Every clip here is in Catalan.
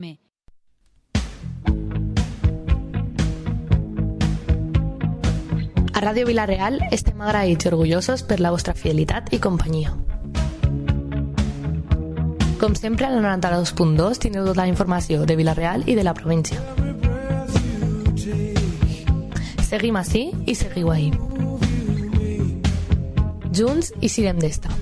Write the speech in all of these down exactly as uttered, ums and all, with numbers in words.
A Ràdio Vila-real estem agraïts i orgullosos per la vostra fidelitat i companyia. Com sempre, a la noranta-dos punt dos tindreu tota la informació de Vila-real i de la província. Seguim ací i seguiu ahí. Junts i sirem d'esta.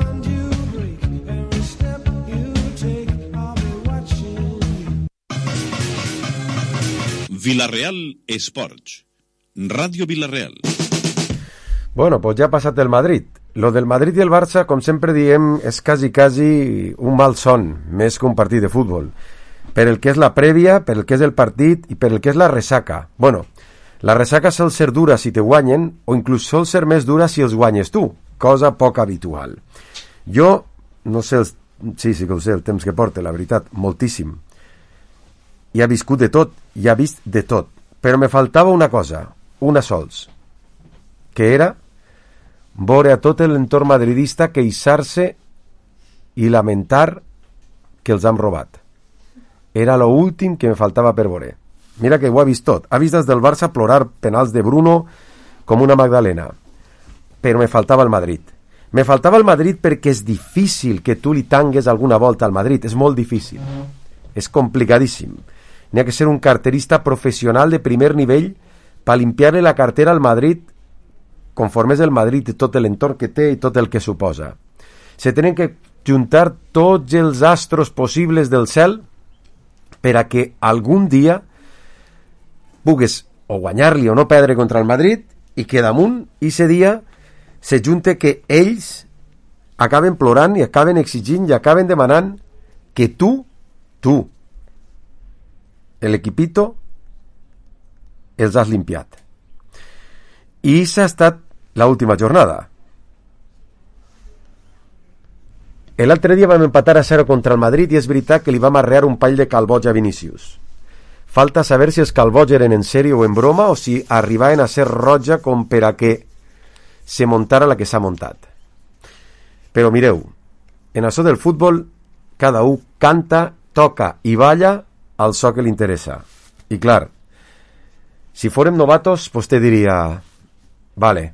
Vila-real Esports. Radio Vila-real. Bueno, pues ja ha passat el Madrid. Lo del Madrid i el Barça, com sempre diem, és quasi, quasi un mal son, més que un partit de futbol. Per el que és la prèvia, per el que és el partit i per el que és la ressaca. Bueno, la ressaca sol ser dura si te guanyen, o inclús sol ser més dura si els guanyes tu, cosa poc habitual. Jo, no sé, els... sí, sí que ho sé, el temps que porta, la veritat, moltíssim. I ha viscut de tot, i ha vist de tot. Però me faltava una cosa, una sols, que era veure a tot l'entorn madridista queixar-se i lamentar que els han robat. Era lo últim que me faltava per veure. Mira que ho ha vist tot. Ha vist des del Barça plorar penals de Bruno com una magdalena. Però me faltava el Madrid. Me faltava el Madrid perquè és difícil que tu li tangues alguna volta al Madrid. És molt difícil. És complicadíssim. N'hi ha que ser un carterista professional de primer nivell per limpiar-li la cartera al Madrid conforme és el Madrid i tot l'entorn que té i tot el que suposa. Se tenen que juntar tots els astros possibles del cel per a que algun dia pugues o guanyar-li o no perdre contra el Madrid i que damunt, i ese dia, se junte que ells acaben plorant i acaben exigint i acaben demanant que tu, tu, l'equipito, els has limpiat. I aquesta ha estat l'última jornada. L'altre dia vam empatar a zero contra el Madrid i és veritat que li vam arrear un pall de calboig a Vinícius. Falta saber si els calboig eren en sèrio o en broma o si arribaven a ser roja com per a que se muntara la que s'ha muntat. Però mireu, en això del futbol cada un canta, toca i balla al so que li interessa. I clar, si fórem novatos, pues te diria, vale,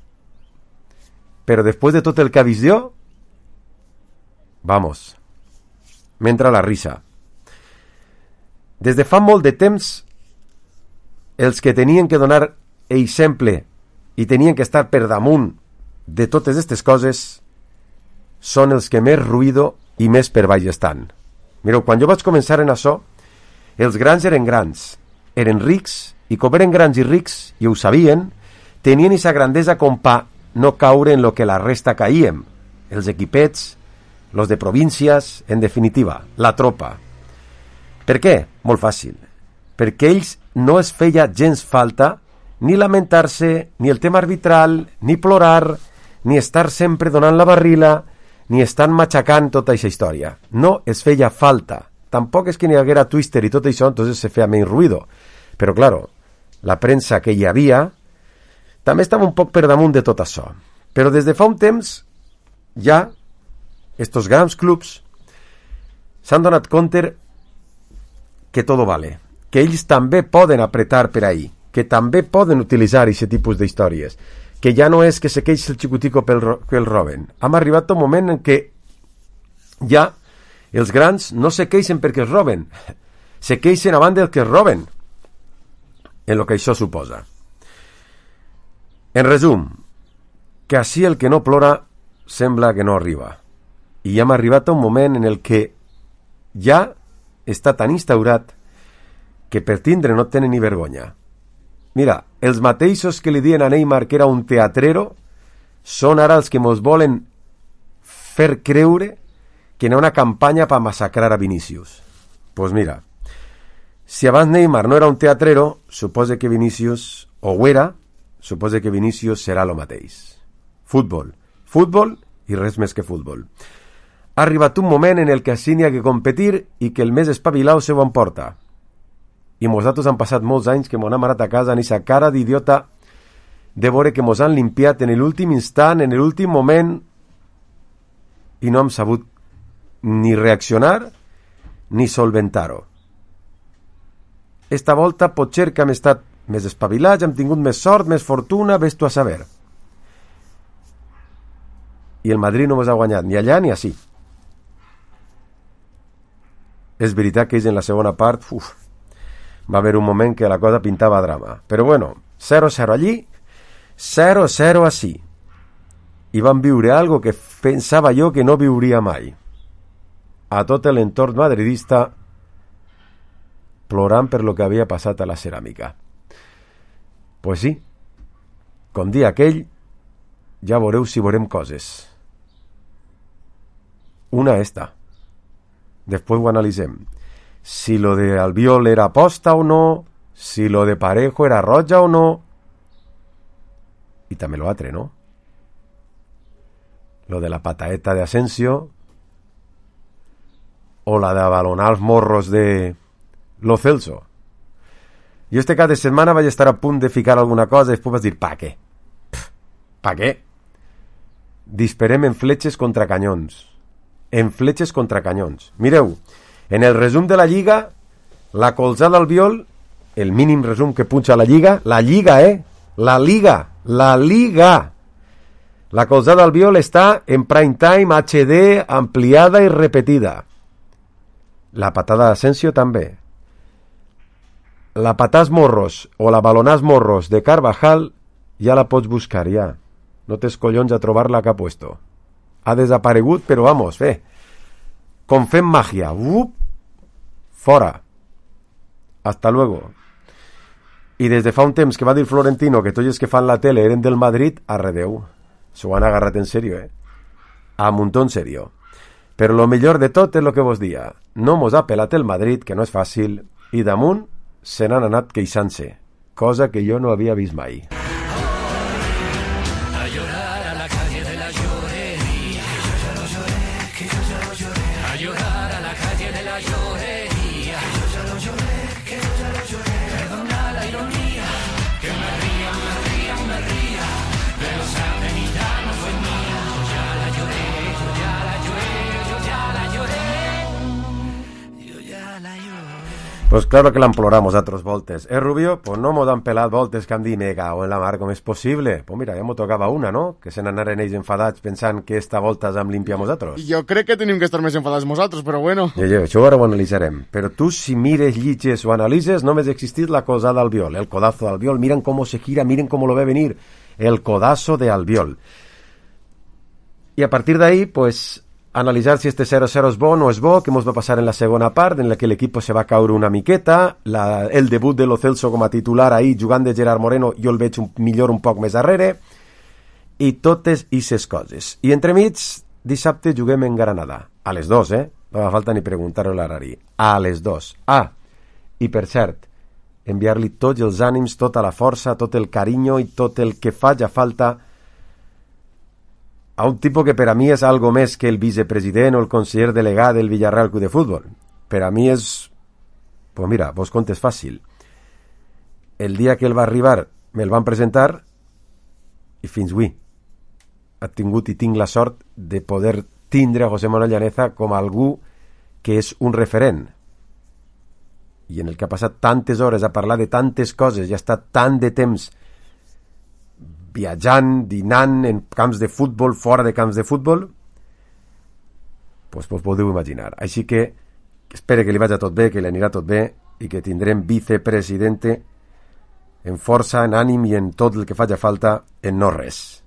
pero después de tot el que ha vist jo, vamos, m'entra la risa. Des de fa molt de temps, els que tenien que donar exemple i tenien que estar per damunt de totes aquestes coses són els que més ruïdo i més per baix estan. Mireu, quan jo vaig començar en això, els grans eren grans, eren rics, i com eren grans i rics, i ho sabien, tenien aquesta grandesa com pa no caure en lo que la resta caíem, els equipets, los de províncies, en definitiva, la tropa. Per què? Molt fàcil. Perquè ells no es feia gens falta ni lamentar-se, ni el tema arbitral, ni plorar, ni estar sempre donant la barrila, ni estar matxacant tota aquesta història. No es feia falta. Tampoc és que n'hi haguera Twister i tot això, entonces se feia menys ruïdo. Però, claro, la premsa que hi havia també estava un poc per damunt de tot això. Però des de fa un temps ja estos grans clubs s'han donat compte que todo vale, que ells també poden apretar per ahí, que també poden utilitzar aquest tipus d'històries, que ja no és que se queixi el xicutico pel ro- que el roben. Hem arribat a un moment en què ja els grans no se queixen perquè es roben, se queixen abans del que es roben, en lo que això suposa. En resum, que així el que no plora sembla que no arriba. I ja hem arribat a un moment en el que ja està tan instaurat que per tindre no tenen ni vergonya. Mira, els mateixos que li diuen a Neymar que era un teatrero són ara els que mos volen fer creure que n'hi ha una campanya per massacrar a Vinícius. Pues mira, si abans Neymar no era un teatrero, suposa que Vinícius, o ho era, suposa que Vinícius serà lo mateix. Futbol. Futbol i res més que futbol. Ha arribat un moment en el que així n'hi ha que competir i que el més espavilau se ho emporta. I nosaltres han passat molts anys que mos hem anat a casa en aquesta cara d'idiota de veure que mos han limpiat en l'últim instant, en l'últim moment, i no hem sabut ni reaccionar ni solventar-ho. esta volta potser que hem estat més espavilats, hem tingut més sort, més fortuna, ves tu a saber. I el Madrid no ens ha guanyat ni allà ni ací. És veritat que ells en la segona part, uf, va haver un moment que la cosa pintava drama. Però bueno, zero zero allí, zero zero ací. I van viure algo que pensava jo que no viuria mai. A tot l'entorn madridista plorant per lo que havia passat a la ceràmica. Pues sí, com dia aquell, ja veureu si veurem coses. Una esta. Després ho analitzem. Si lo de Albiol era aposta o no, si lo de Parejo era roja o no, y también lo altre, ¿no? Lo de la pataeta de Asensio, o la de abalonar els morros de Lo Celso. Jo este cap de setmana vaig estar a punt de ficar alguna cosa i després vaig dir, pa què? Pff, pa què? Disparem en fletxes contra canyons. En fletxes contra canyons. Mireu, en el resum de la Lliga, la colzada Albiol, el mínim resum que punxa la Lliga, la Lliga, eh? La Liga, la Liga. La colzada Albiol està en prime time, H D, ampliada i repetida. La patada d'Asensio també. La patàs morros o la balonàs morros de Carvajal ja la pots buscar, ja. No tens collons a trobar-la que ha puesto. Ha desaparegut, però vamos, fe. Com fem màgia. Up, fora. Hasta luego. I des de fa un temps que va dir Florentino que tots els que fan la tele eren del Madrid, arredeu. S'ho han agarrat en serio, eh? A muntó en serio. Però lo millor de tot és lo que vos dia. No mos ha pelat el Madrid, que no és fàcil, i damunt se n'han anat queixant-se, cosa que jo no havia vist mai. Pues claro que l'emploramos altres voltes. Eh, Rubio? Pues no mos han pelat voltes que han dit, nega, o en la mar, com és possible? Pues mira, ja m'ho tocava una, no? Que se n'anaren ells enfadats pensant que esta volta s'han limpiat nosaltres. Jo crec que tenim que estar més enfadats nosaltres, però bueno. Jo, jo, això ara ho analitzarem. Però tu, si mires, llitges o analitzes, només ha existit la cosa d'Albiol, el codazo d'Albiol. Miren com se gira, miren com lo ve venir. El codazo de Albiol. I a partir d'ahí, pues, analitzar si este zero zero és bo o no és bo, que mos va passar en la segona part, en la que l'equip se va caure una miqueta, la, el debut de Lo Celso com a titular ahí, jugant de Gerard Moreno, jo el veig un, millor un poc més darrere, i totes ixes coses. I entremig, dissabte juguem en Granada, a les dos, eh? No fa falta ni preguntar-ho a l'Arari. A les dos. Ah, i per cert, enviar-li tots els ànims, tota la força, tot el carinyo i tot el que faci falta a un tipus que per a mi és algo més que el vicepresident o el conseller delegat del Villarreal Club de Futbol. Per a mi és... Pues mira, vos contes fàcil. El dia que ell va arribar me'l van presentar i fins avui ha tingut i tinc la sort de poder tindre a José Manuel Llaneza com algú que és un referent i en el que ha passat tantes hores a parlar de tantes coses i ha estat tant de temps viatjant, dinant en camps de futbol, fora de camps de futbol, pues vos podeu imaginar. Així que espero que li vagi tot bé, que li anirà tot bé i que tindrem vicepresidente en força, en ànim i en tot el que faci falta en no res.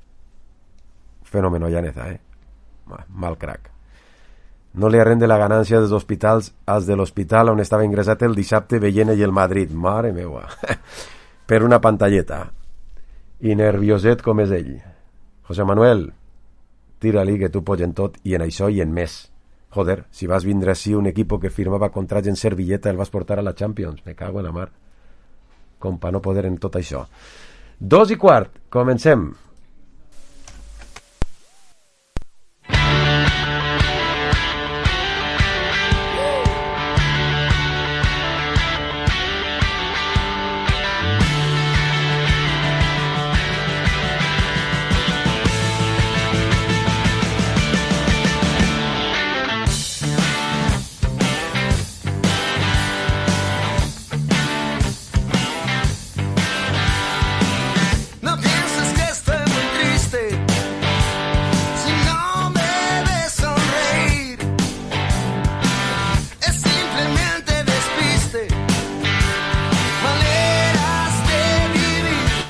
Fenómeno Llaneza, eh? Mal crack. No li arrende la ganància dels hospitals als de l'hospital on estava ingressat el dissabte veient ell el Madrid. Mare meua. Per una pantalleta. I nervioset com és ell. José Manuel, tira-li que tu pots en tot i en això i en més. Joder, si vas vindre així un equip que firmava contrats en servilleta el vas portar a la Champions. Me cago en la mar. Com pa no poder en tot això. Dos i quart, comencem.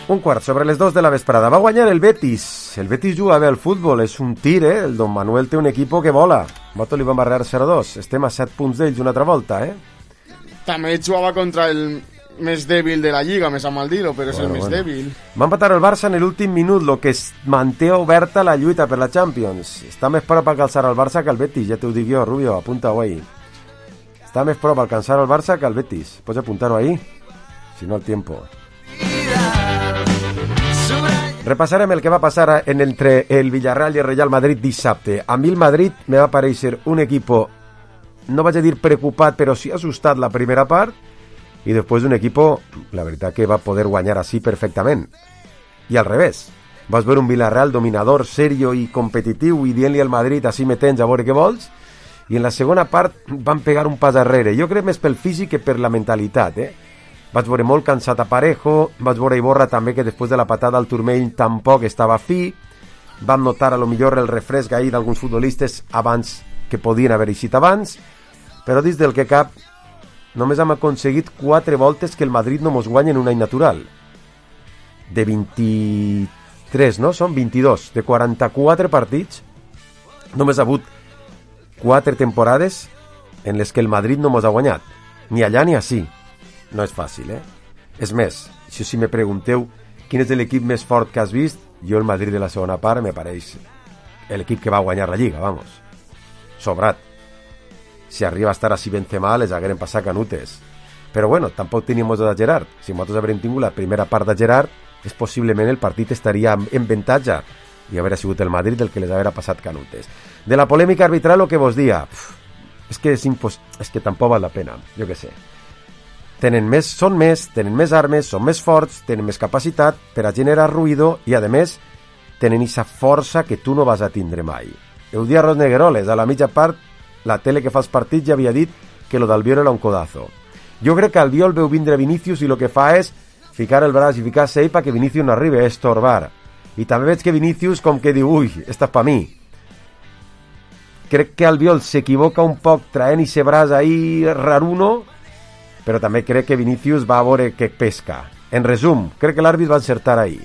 Un quart sobre les dos de la vesprada. Va guanyar el Betis. El Betis juga bé al futbol. És un tir, eh? El Don Manuel té un equip que vola. Moto li va embarrar zero dos. Estem a set punts d'ells una altra volta, eh? També jugava contra el més dèbil de la Lliga, més a mal dir-ho, però és Bueno, el més bueno. dèbil. Va empatar el Barça en l'últim minut, lo que es manté oberta la lluita per la Champions. Està més prop a calçar el Barça que el Betis, ja t'ho dic jo, Rubio, apunta-ho ahí. Està més prop a alcançar el Barça que el Betis. Pots apuntar-ho ahí? Si no, el tiempo. Repassarem el que va passar en entre el Villarreal i el Real Madrid dissabte. A mi el Madrid me va aparèixer un equipo, no vaig a dir preocupat, però sí assustat la primera part, i després un equipo, la veritat que va poder guanyar així perfectament. I al revés. Vas veure un Villarreal dominador, serio i competitiu, i dient-li al Madrid, així me tens, a veure què vols, i en la segona part van pegar un pas arrere. Jo crec més pel físic que per la mentalitat, eh? Vaig veure molt cansat a Parejo, vaig veure Iborra també que després de la patada al turmell tampoc estava fi, vam notar a lo millor el refresc ahir d'alguns futbolistes abans que podien haver eixit abans, però dins del que cap només hem aconseguit quatre voltes que el Madrid no mos guanya en un any natural. De vint-i-tres, no? Són vint-i-dos. De quaranta-quatre partits, només ha hagut quatre temporades en les que el Madrid no mos ha guanyat. Ni allà ni ací. No és fàcil, eh? És més, si, si me pregunteu quin és l'equip més fort que has vist, jo el Madrid de la segona part me pareix l'equip que va guanyar la Lliga, vamos. Sobrat. Si arriba a estar així Benzema, les hagueren passat canutes. Però bueno, tampoc teníem de Gerard. Si nosaltres haguem tingut la primera part de Gerard, és possiblement el partit estaria en avantatge i haver sigut el Madrid el que les haguera passat canutes. De la polèmica arbitral, el que vos dia, pff, és que és impos... és que tampoc val la pena, jo què sé. Tenen més, són més, tenen més armes, són més forts, tenen més capacitat per a generar ruïdo i, a més, tenen aquesta força que tu no vas a tindre mai. El dia Ros Negueroles, a la mitja part, la tele que fa els partits ja havia dit que lo d'Albiol era un codazo. Jo crec que Albiol veu vindre Vinícius i el que fa és ficar el braç i ficar-se ell perquè Vinícius no arribi a estorbar. I també veig que Vinícius com que diu, ui, esta és pa mi. Crec que Albiol s'equivoca un poc traient ese braç ahí raruno, però també crec que Vinícius va a veure que pesca. En resum, crec que l'àrbit va encertar ahí.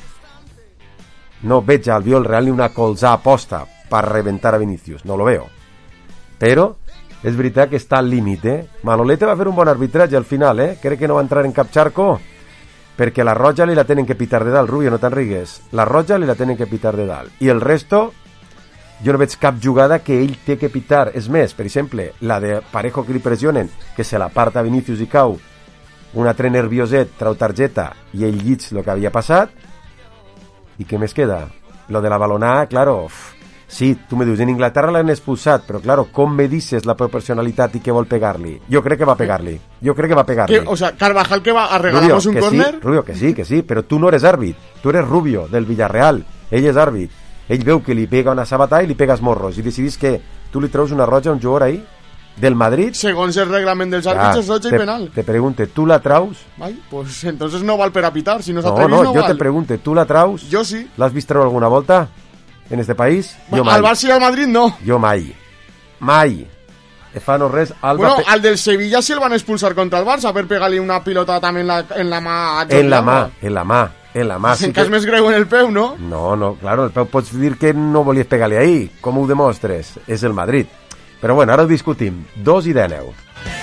No veig a Albiol real ni una colzà aposta per reventar a Vinícius, no lo veo. Però és veritat que està al límit, eh? Manolete va fer un bon arbitratge al final, eh? Crec que no va entrar en cap xarco, perquè la roja li la tenen que pitar de dalt, Rubio, no te'n rigues. La roja li la tenen que pitar de dalt. I el resto, jo no veig cap jugada que ell té que pitar. És més, per exemple, la de Parejo que li pressionen, que se l'aparta a Vinícius i cau, un altre nervioset, trau targeta, i ell llits el que havia passat. I què més queda? Lo de la balonada, claro, uf, sí, tu me dius, en Inglaterra l'han expulsat, però claro, com me dices la proporcionalitat i què vol pegar-li? Jo crec que va pegar-li. Jo crec que va pegar-li. O sea, Carvajal que va a regalarnos un córner. Sí, Rubio, que sí, que sí, però tu no eres àrbit. Tu eres Rubio, del Villarreal. Ell és àrbit. Ell veu que li pega una sabatà i li pegas morros. I decidís que tu li treus una roja a un jugador ahí, del Madrid. Segons el reglament dels àrbits, és roja i penal. Te pregunte, tu la traus? Ai, pues entonces no val per a pitar. Si no s'atrevís, no, no, no jo val. te pregunte, tu la traus? Jo sí. L'has vist treure alguna volta? En este país? Jo mai. Al Barça i al Madrid no. Jo mai. Mai. E fa no res... Alba Bueno, pe... al del Sevilla sí el van expulsar contra el Barça per pegar-li una pilota també en la, en la mà a Jordi En la Alba. mà, en la mà, en la mà. Si en cas més greu en el peu, no? No, no, claro, el peu pots dir que no volies pegar-li ahí. Com ho demostres? És el Madrid. Però bueno, ara ho discutim. Dos i dèneu.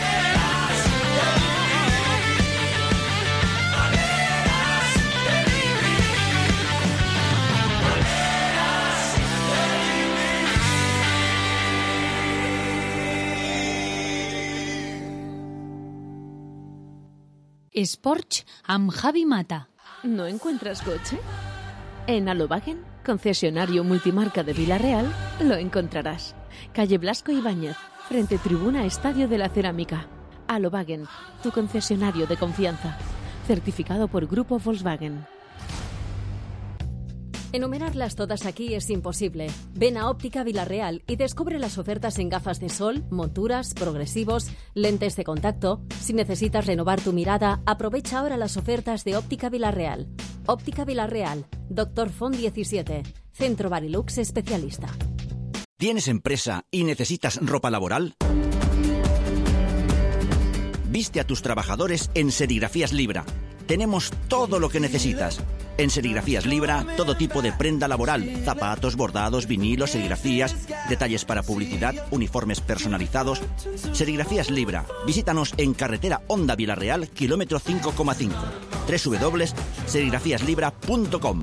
Sports amb Javi Mata. ¿No encuentras coche? En Alobagen, concesionario multimarca de Villarreal, lo encontrarás. Calle Blasco Ibáñez, frente Tribuna Estadio de la Cerámica. Alobagen, tu concesionario de confianza. Certificado por Grupo Volkswagen. Enumerarlas todas aquí es imposible. Ven a Óptica Villarreal y descubre las ofertas en gafas de sol, monturas, progresivos, lentes de contacto. Si necesitas renovar tu mirada, aprovecha ahora las ofertas de Óptica Villarreal. Óptica Villarreal, Doctor Font diecisiete, Centro Barilux especialista. ¿Tienes empresa y necesitas ropa laboral? Viste a tus trabajadores en Serigrafías Libra. tenemos todo lo que necesitas. En Serigrafías Libra, todo tipo de prenda laboral, zapatos, bordados, vinilos, serigrafías, detalles para publicidad, uniformes personalizados. Serigrafías Libra. Visítanos en carretera Honda Vilareal, kilómetro cinco coma cinco. doble u doble u doble u punt serigrafías libra punt com.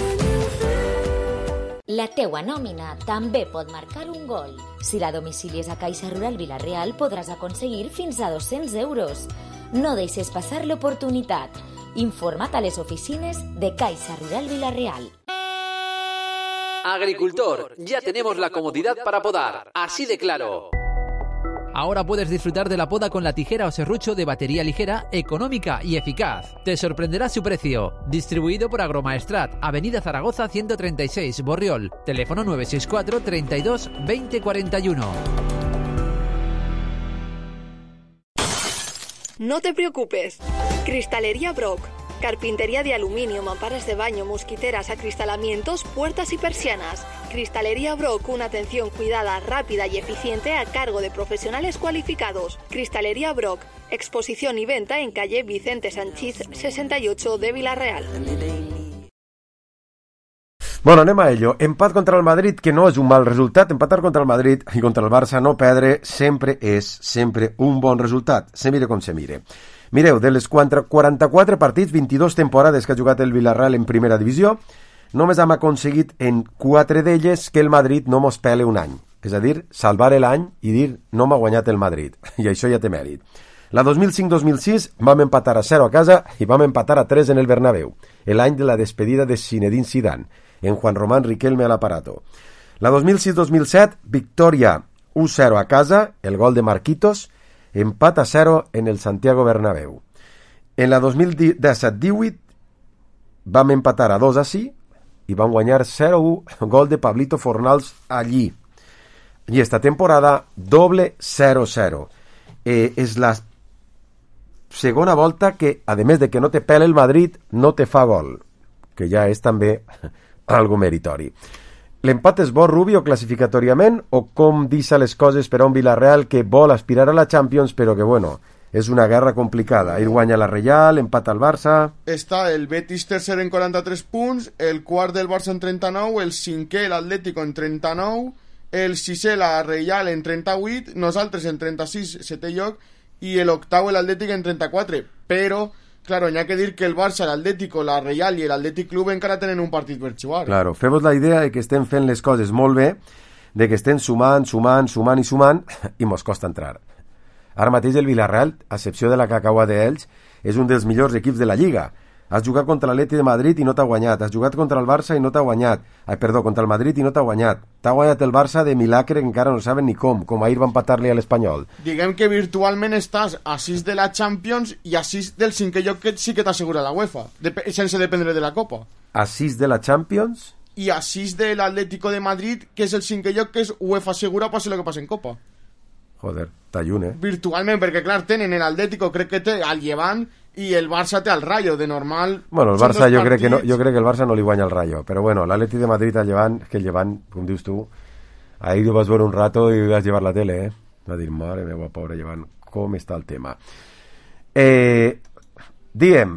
La teua nòmina també pot marcar un gol. Si la domicilies a Caixa Rural Vilareal podràs aconseguir fins a dos-cents euros. No deixes passar l'oportunitat. Informa't a les oficines de Caixa Rural Vilareal. Agricultor, ya tenemos la comodidad para podar. Así de claro. Ahora puedes disfrutar de la poda con la tijera o serrucho de batería ligera, económica y eficaz. Te sorprenderá su precio. Distribuido por Agromaestrat, Avenida Zaragoza ciento treinta y seis, Borriol. Teléfono nueve seis cuatro, treinta y dos, veinte cuarenta y uno. No te preocupes. Cristalería Brock. Carpintería de aluminio, mamparas de baño, mosquiteras, acristalamientos, puertas y persianas. Cristalería Brock, una atención cuidada, rápida y eficiente a cargo de profesionales cualificados. Cristalería Brock, exposición y venta en calle Vicente Sanchís sesenta y ocho de Vilareal. Bueno, anem a ello. Empat contra el Madrid, que no és un mal resultat. Empatar contra el Madrid i contra el Barça no perdre sempre és sempre un bon resultat. Se mire com se mire. Mireu, de les quaranta-quatre partits, vint-i-dos temporades que ha jugat el Villarreal en primera divisió, només hem aconseguit en quatre d'elles que el Madrid no mos pele un any. És a dir, salvar l'any i dir no m'ha guanyat el Madrid. I això ja té mèrit. La dos mil cinc dos mil sis vam empatar a zero a casa i vam empatar a tres en el Bernabéu, l'any de la despedida de Zinedine Zidane, en Juan Román Riquelme a l'aparato. La dos mil sis dos mil set, victòria u zero a casa, el gol de Marquitos, empat a zero en el Santiago Bernabéu. En la dos mil disset divuit vam empatar a dos a sí i vam guanyar zero a u, gol de Pablito Fornals allí. I esta temporada doble zero zero. Eh, és la segona volta que, a més de que no te pela el Madrid, no te fa gol, que ja és també algo meritori. L'empat és bo, Rubio, classificatoriament, o com deixa les coses per a un Villarreal que vol aspirar a la Champions, però que, bueno, és una guerra complicada. Ahir guanya la Real, empata el Barça... Està el Betis tercer en quaranta-tres punts, el quart del Barça en trenta-nou, el cinquè l'Atlético en trenta-nou, el sisè la Real en trenta-vuit, nosaltres en trenta-sis, setè lloc, i l'octau l'Atlètic en trenta-quatre. Però, claro, n'hi ha que dir que el Barça, l'Atlético, la Real i l'Atlètic Club encara tenen un partit per jugar. Claro, fem-vos la idea de que estem fent les coses molt bé, de que estem sumant, sumant, sumant i sumant, i mos costa entrar. Ara mateix el Villarreal, a excepció de la Cacauà d'Elx, és un dels millors equips de la Lliga. Has jugat contra l'Atleti de Madrid i no t'ha guanyat. Has jugat contra el Barça i no t'ha guanyat. Ai, perdó, contra el Madrid i no t'ha guanyat. T'ha guanyat el Barça de milagre que encara no saben ni com, com ahir van empatar-li a l'Espanyol. Diguem que virtualment estàs a sis de la Champions i a sis del cinquè lloc que sí que t'assegura la UEFA, Dep- sense dependre de la Copa. A sis de la Champions? I a sis de l'Atlético de Madrid, que és el cinquè lloc que és UEFA segura, passi el que passi en Copa. Joder, t'allun, eh? Virtualment, perquè clar, tenen l'Atlético, crec que té al Llevant, i el Barça té al Rayo, de normal... Bueno, el Barça jo crec, que no, jo crec que el Barça no li guanya el Rayo, però bueno, l'Atleti de Madrid al Llevant, que el Llevant, com dius tu, ahir ho vas veure un rato i vas llevar la tele, eh? Va dir, mare meva, pobre Llevant, com està el tema. Eh, diem,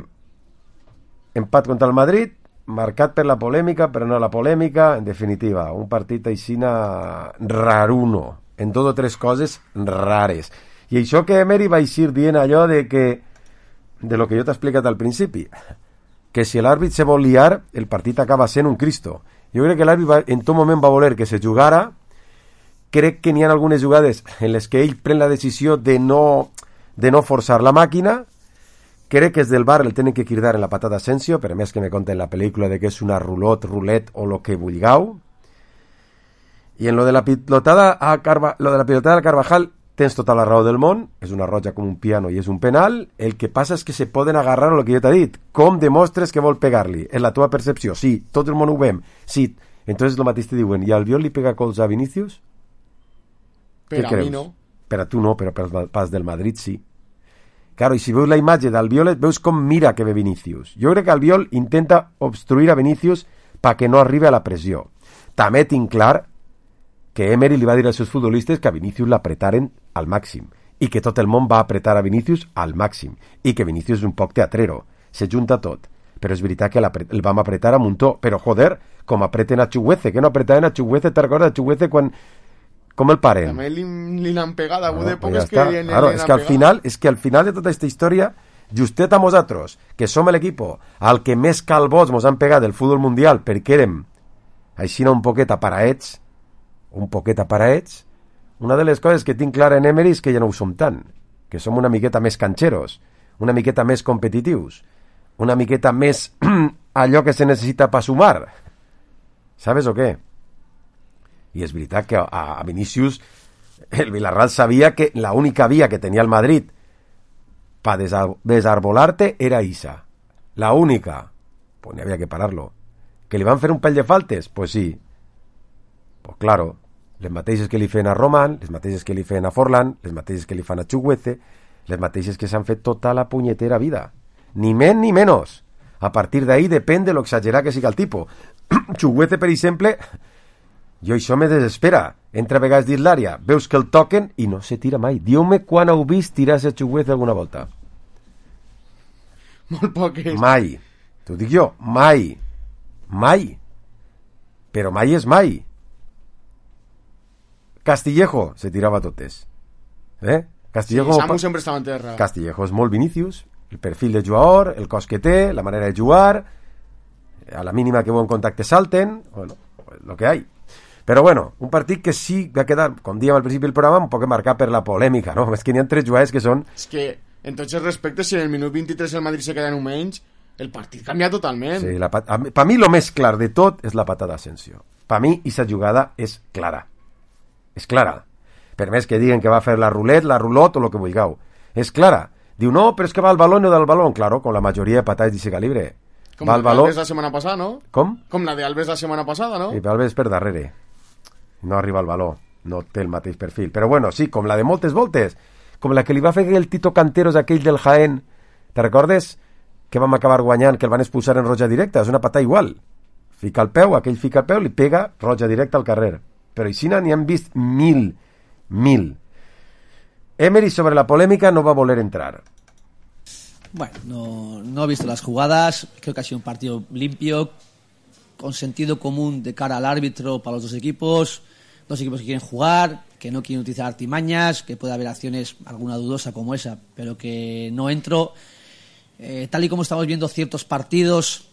empat contra el Madrid, marcat per la polèmica, però no la polèmica, en definitiva, un partit aixina raruno, en dos o tres coses rares. I això que Emery va eixir dient allò de que de lo que jo t'he explicat al principi, que si l'àrbit se vol liar, el partit acaba sent un Cristo. Jo crec que l'àrbit en tot moment va voler que se jugara. Crec que n'hi ha algunes jugades en les que ell pren la decisió de no, de no forçar la màquina. Crec que és del bar el tenen que cridar en la patada Asensio, per més que me conten la pel·lícula de que és una rulot, rulet o lo que vulgueu. I en lo de la pilotada a Carva, lo de la pilotada a Carvajal, tens tota la raó del món, és una roja com un piano i és un penal. El que passa és que se poden agarrar a lo que jo t'he dit. Com demostres que vol pegar-li? És la teva percepció? Sí. Tot el món ho vem? Sí. Entonces el mateix te diuen, i Albiol li pega cols a Vinícius? Per a mi no. Per a tu no, però per pas del Madrid sí. Claro, i si veus la imatge d'Albiol veus com mira que ve Vinícius. Jo crec que Albiol intenta obstruir a Vinícius perquè no arribi a la pressió. També tinc clar que Emery li va dir als seus futbolistes que a Vinícius l'apretaren al màxim i que tot el món va apretar a Vinícius al màxim i que Vinícius és un poc teatrero. se junta tot. Però és veritat que el vam apretar a muntó. Però, joder, com apreten a Chuguece, que no apretaven a Chuguece, te recordes a Chuguece quan... com el paren? També li, li l'han pegat, algú de poc pues és que claro, li, li claro, l'han és que al pegat. final, és que al final de tota aquesta història, justet a nosaltres, que som l'equipo al que més calvots mos han pegat del futbol mundial, perquè érem així un poquet aparaets, un poquet aparaets, una de les coses que tinc clara en Emery és que ja no ho som tant, que som una miqueta més canxeros, una miqueta més competitius, una miqueta més allò que se necessita per sumar. ¿Sabes o què? I és veritat que a, a Vinícius el Villarreal sabia que la única vía que tenia el Madrid para desar desarbolarte era Isa. La única. Pues ni había que pararlo. ¿Que li van fer un pell de faltes? Pues sí. Pues claro. Les mateixes que li feien a Roman, les mateixes que li feien a Forlán, les mateixes que li fan a Chuguece, les mateixes que s'han fet tota la punyetera vida. Ni més ni menys. A partir d'ahí depèn de lo exagerat que siga el tipus. Chuguece, per exemple... Jo això me desespera. Entra a vegades dins l'àrea, veus que el toquen i no se tira mai. Diu-me quan heu vist tirar-se a Chuguece alguna volta. Molt poques. Mai. T'ho dic jo, mai. Mai. Però mai és mai. Castillejo se tirava totes. Eh? Castillejo... Sí, Samu sempre estava en terra. Castillejo és molt Vinícius. El perfil de jugador, el cos que té, la manera de jugar, a la mínima que veuen contacte salten, bueno, lo que hay. Però bueno, un partit que sí va quedar, com dèiem al principi del programa, un poc marcat per la polèmica, no? És que n'hi ha tres jugades que són... És que, en tots els respectes, si en el minut vint-i-tres el Madrid se queda en un menys, el partit canvia totalment. Sí, la pat... per mi el més clar de tot és la patada d'Asensio. Per mi, aquesta jugada és clara. És clara. Per més que diguen que va fer la roulette, la rulot o el que vulgueu. És clara. Diu, no, però és que va al baló i no del baló. Claro, com la majoria de patades d'aquest calibre. Com va la al baló... d'Albes la setmana passada, no? Com? Com la d'Albes la setmana passada, no? I Alves per darrere. No arriba al baló, no té el mateix perfil. Però bueno, sí, com la de moltes voltes, com la que li va fer el Tito Canteros aquell del Jaén, te recordes? Que vam acabar guanyant, que el van expulsar en roja directa, és una patada igual. Fica el peu, aquell fica el peu, li pega roja directa al carrer. Però així n'hi han vist mil, mil. Emery sobre la polèmica no va voler entrar. Bueno, no, no he visto las jugadas, creo que ha sido un partido limpio, con sentido común de cara al árbitro para los dos equipos, dos equipos que quieren jugar, que no quieren utilizar artimañas, que puede haber acciones, alguna dudosa como esa, pero que no entro. Eh, tal y como estamos viendo ciertos partidos,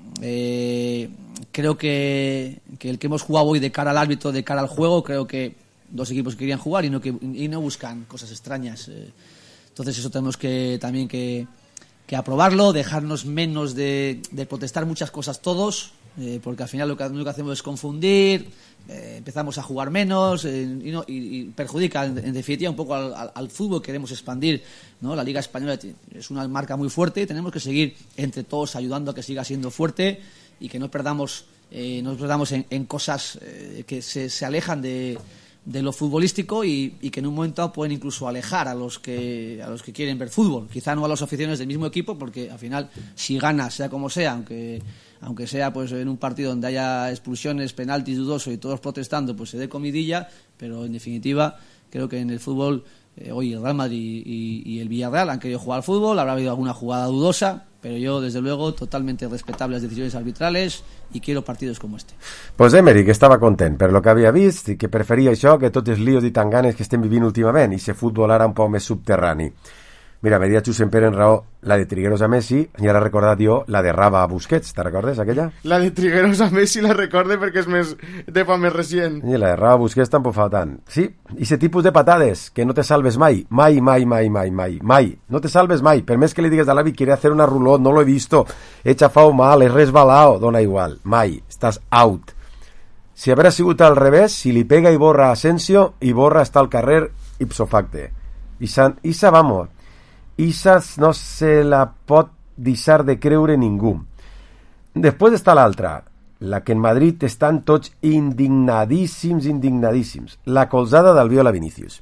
eh, creo que, que el que hemos jugado hoy de cara al árbitro, de cara al juego, creo que dos equipos que querían jugar y no, que, y no buscan cosas extrañas. Eh, entonces eso tenemos que también que, que aprobarlo, dejarnos menos de, de protestar muchas cosas todos, eh, porque al final lo que, lo que hacemos es confundir, eh, empezamos a jugar menos eh, y, no, y, y perjudica en, en definitiva un poco al, al, al fútbol. Queremos expandir, ¿no? La Liga Española es una marca muy fuerte y tenemos que seguir entre todos ayudando a que siga siendo fuerte y que no perdamos, eh, no perdamos en, en cosas eh, que se, se alejan de de lo futbolístico y, y que en un momento pueden incluso alejar a los que a los que quieren ver fútbol, quizá no a los aficionados del mismo equipo, porque al final si gana, sea como sea, aunque aunque sea pues en un partido donde haya expulsiones, penaltis dudosos y todos protestando, pues se dé comidilla, pero en definitiva creo que en el fútbol eh, hoy el Real Madrid y, y el Villarreal han querido jugar al fútbol, habrá habido alguna jugada dudosa, pero yo desde luego totalmente respetable las decisiones arbitrales i quiero partidos com este. Pues Emery, que estava content per lo que havia vist i que preferia això que tots els líos i tanganes que estem vivint últimament, i se futbol ara un poc més subterrani. Mira, me dia Xus Semper en raó la de Trigueros a Messi, i ara he recordat jo la de Raba a Busquets, te recordes aquella? La de Trigueros a Messi la recorde perquè és més de fa més recient. I la de Raba a Busquets tampoc fa tant. Sí, i ese tipus de patades, que no te salves mai, mai, mai, mai, mai, mai, mai, no te salves mai, per més que li digues a l'avi quiere hacer una rulot, no lo he visto, he chafado mal, he resbalado, dona igual, mai, estàs out. Si haurà sigut al revés, si li pega i borra Asensio, i borra està al carrer ipso facte. Isa, Isa vamos, Isa no se la pot deixar de creure ningú. Després està l'altra, la que en Madrid estan tots indignadíssims, indignadíssims. La colzada d'Albiol a Vinícius.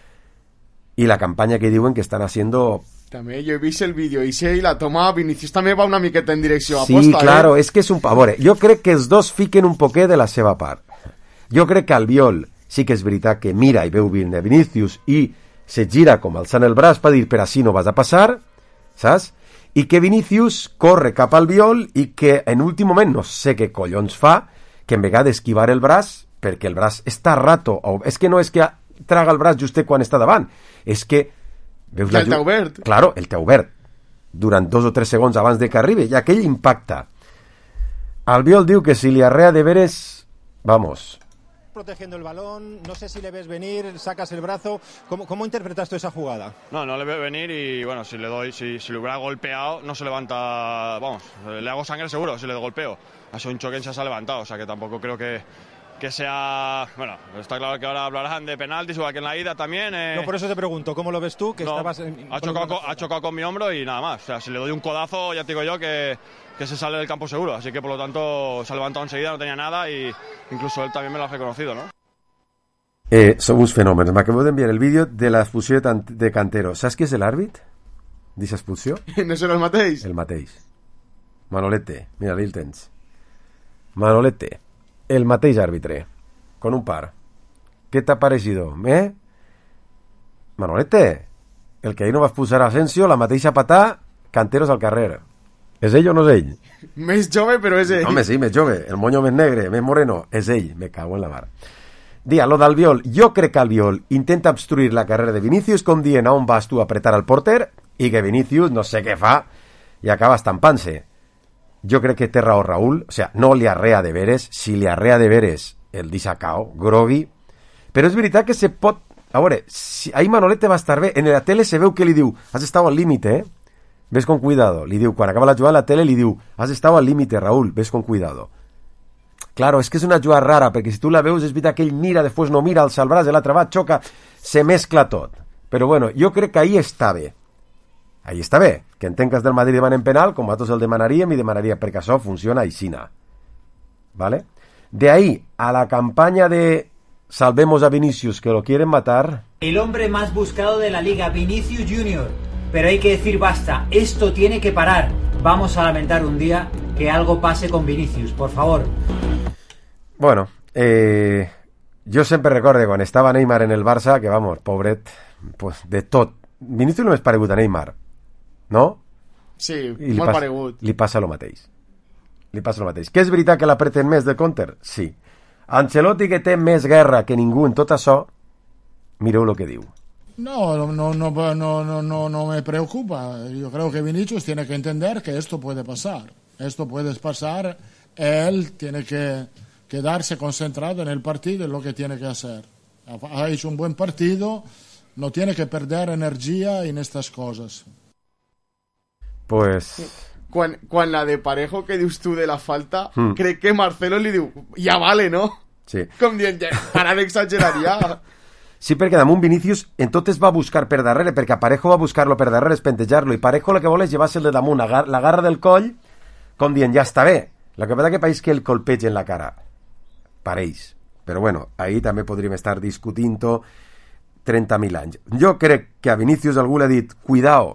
I la campanya que diuen que estan haciendo... També, jo he vist el vídeo i sé, i la toma Vinícius també va una miqueta en direcció a sí, posta, claro, eh? és que és un pavore. Jo crec que els dos fiquen un poquet de la seva part. Jo crec que Albiol sí que és veritat que mira i veu bien a Vinícius i se gira com alçant el braç per dir per així no vas a passar, saps? i que Vinícius corre cap al Albiol i que en últim moment no sé què collons fa, que en vegada d'esquivar el braç, perquè el braç està rato, o és que no és que traga el braç just quan està davant, és que veus que el té obert. Claro, el té obert durant dos o tres segons abans de que arribi, i aquell impacta. Albiol diu que si li arrea de veres, vamos... protegiendo el balón, no sé si le ves venir, sacas el brazo, ¿cómo, cómo interpretas tú esa jugada? No, no le veo venir y bueno, si le doy, si, si le hubiera golpeado, no se levanta, vamos, le hago sangre seguro si le golpeo. Ha sido un choque en se ha levantado, o sea que tampoco creo que, que sea, bueno, está claro que ahora hablarán de penaltis, igual que en la ida también. Eh... No, por eso te pregunto, ¿cómo lo ves tú? Que no, estabas en... ha, chocado con, ha chocado con mi hombro y nada más, o sea, si le doy un codazo, ya te digo yo que... que se sale del campo seguro, así que por lo tanto se ha levantado enseguida, no tenía nada y incluso él también me lo ha reconocido, ¿no? Eh, som uns fenòmens. M'acabo d'enviar el vídeo de l'expulsió de Cantero. Saps qui és l'àrbit d'aquesta expulsió? No serà el mateix? El mateix. Manolete. Mira, ahí el tens. Manolete. El mateix àrbitre. Con un par. ¿Qué te ha parecido? ¿Eh? Manolete. El que ahir no va expulsar a Asensio, la mateixa patà, Canteros al carrer. És ell o no és ell? Més jove, però és ell. Home, sí, més jove. El moño més negre, més moreno. És ell. Me cago en la mar. Dia, lo d'Albiol. Jo crec que Albiol intenta obstruir la carrera de Vinícius com dient on vas tu a apretar al porter i que Vinícius no sé què fa i acaba estampant-se. Jo crec que té raó Raúl. O sea, no li arrea de veres. Si li arrea de veres, el deixa cao, grogui. Però és veritat que se pot... A veure, si ahí Manolete va estar bé. En la tele se veu que li diu has estado al límite, eh? Ves con cuidado. Li diu, quan acaba la jugada a la tele li diu has estado al límite, Raúl, ves con cuidado. Claro, és que és una jugada rara, perquè si tu la veus és veritat que ell mira, després no mira, alça el braç, l'altre va, xoca, se mescla tot. Però bueno, jo crec que ahí està bé. Ahí està bé. Que entenc que els del Madrid demanen penal, com nosaltres el demanaríem, i demanaria perquè això funciona aixina. ¿Vale? De ahí a la campaña de salvemos a Vinicius, que lo quieren matar. El hombre más buscado de la liga, Vinicius Junior. Pero hay que decir basta, esto tiene que parar. Vamos a lamentar un día que algo pase con Vinicius, por favor. Bueno, eh, jo sempre recorde quan estava Neymar en el Barça, que vamos, pobret, pues de tot. Vinicius no és paregut a Neymar, no? Sí, I molt pas, paregut. Li passa el mateix. Li passa el mateix. Que és veritat que l'apreten més de counter? Sí. Ancelotti, que té més guerra que ningú en tot això, mireu el que diu. No, no, no, no, no, no, no me preocupa. Yo creo que Vinicius tiene que entender que esto puede pasar. Esto puede pasar. Él tiene que quedarse concentrado en el partido y en lo que tiene que hacer. Ha hecho un buen partido, no tiene que perder energía en estas cosas. Pues... Quan, quan la de Parejo que dius tu de la falta, mm. crec que Marcelo li diu, ja vale, no? Sí. Com dient, ja, para d'exagerar ja. Sí, perquè damunt Vinícius en totes va buscar per darrere, perquè Parejo va buscar-lo per darrere, espentejar-lo, i Parejo el que vol és llevar-se el de damunt, agar la garra del coll, com dient, ja està bé. La que passa que pareix que el colpeja en la cara. Pareix. Però bueno, ahí també podríem estar discutint-ho trenta mil anys. Jo crec que a Vinícius algú l'ha dit, cuidao,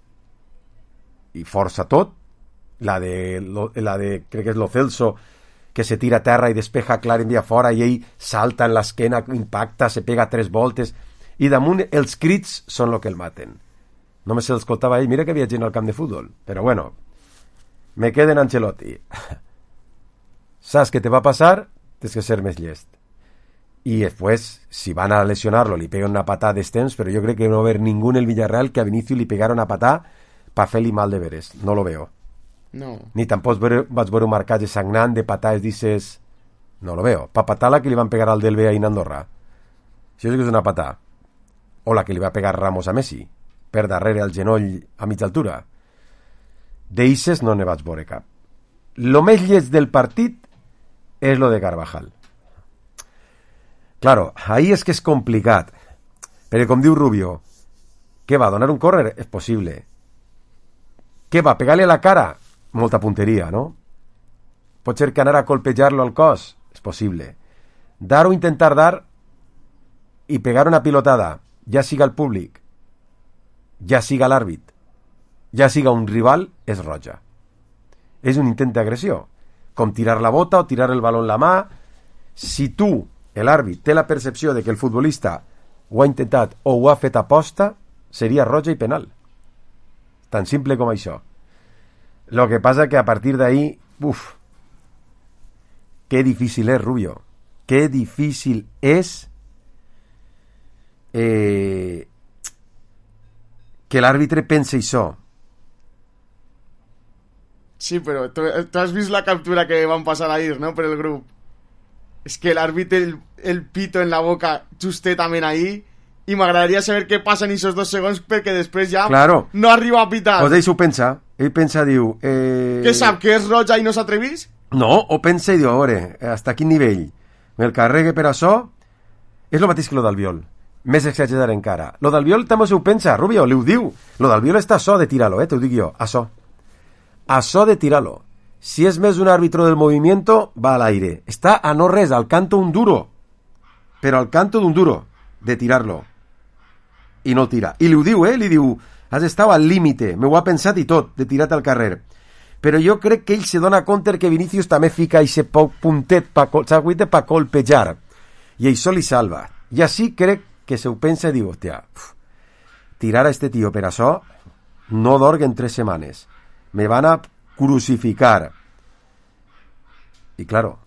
i força tot, la de, lo, la de crec que és Lo Celso, que se tira a terra i despeja clar en via fora i ell salta en l'esquena, impacta, se pega tres voltes, i damunt els crits són el que el maten. Només se l'escoltava ell, mira que havia gent al camp de futbol, però bueno, me quedo en Ancelotti. Saps què te va passar? Tens que ser més llest. I després, si van a lesionarlo, li peguen una patà d'estens, però jo crec que no va haver ningú en el Villarreal que a Vinicius li pegara una patà per fer-li mal de veres. No lo veo. No. Ni tampoc vaig veure un marcatge sagnant de patades dices... No lo veo. Pa patar la que li van pegar al Delve ahí en Andorra. Això sí que és una patà. O la que li va pegar Ramos a Messi. Per darrere al genoll a mitja altura. D'eixes no ne vaig veure cap. Lo més lleig del partit és lo de Carvajal. Claro, ahí és que és complicat. Perquè com diu Rubio, què va, donar un córrer? És possible. Què va, pegar-li a la cara? Molta punteria, no? Pot ser que anar a colpejar-lo al cos? És possible. Dar o intentar dar i pegar una pilotada, ja siga el públic, ja siga l'àrbit, ja siga un rival, és roja. És un intent d'agressió. Com tirar la bota o tirar el baló en la mà. Si tu, l'àrbit, té la percepció de que el futbolista ho ha intentat o ho ha fet aposta, seria roja i penal. Tan simple com això. Lo que pasa que a partir de ahí, uff, qué difícil es, Rubio. Qué difícil es eh, que l'àrbitre pensi això. Sí, però tu, tu has vist la captura que van passar ahir, no?, per el grup. És que l'àrbitre el, el pito en la boca justament ahí, i m'agradaria saber què passa en aquests dos segons perquè després ja claro. no arriba a pitar. Pues ell s'ho pensa. Ell pensa, diu... Eh... Què sap, que és roja i no s'atrevís? No, o pensa i diu, a veure, hasta quin nivell me'l carregue per això. És el mateix que lo d'Albiol. Més exagerat encara. Lo d'Albiol també s'ho pensa, Rubio, li ho diu. Lo d'Albiol està a so de tirar-lo, eh, t'ho dic jo, a so. A so de tirar-lo. Si és més un àrbitro del movimiento, va a l'aire. Està a no res, al canto un duro. Però al canto d'un duro de tirar-lo. I no el tira. I li ho diu, eh? Li diu, has estat al límite, m'ho ha pensat i tot, de tirar-te al carrer. Però jo crec que ell se dona compte que Vinícius també fica aquest puntet pa, pa colpejar. I això li salva. I així crec que se ho pensa i diu, hòstia, tirar a este tio per això no dorg en tres setmanes. Me van a crucificar. I claro,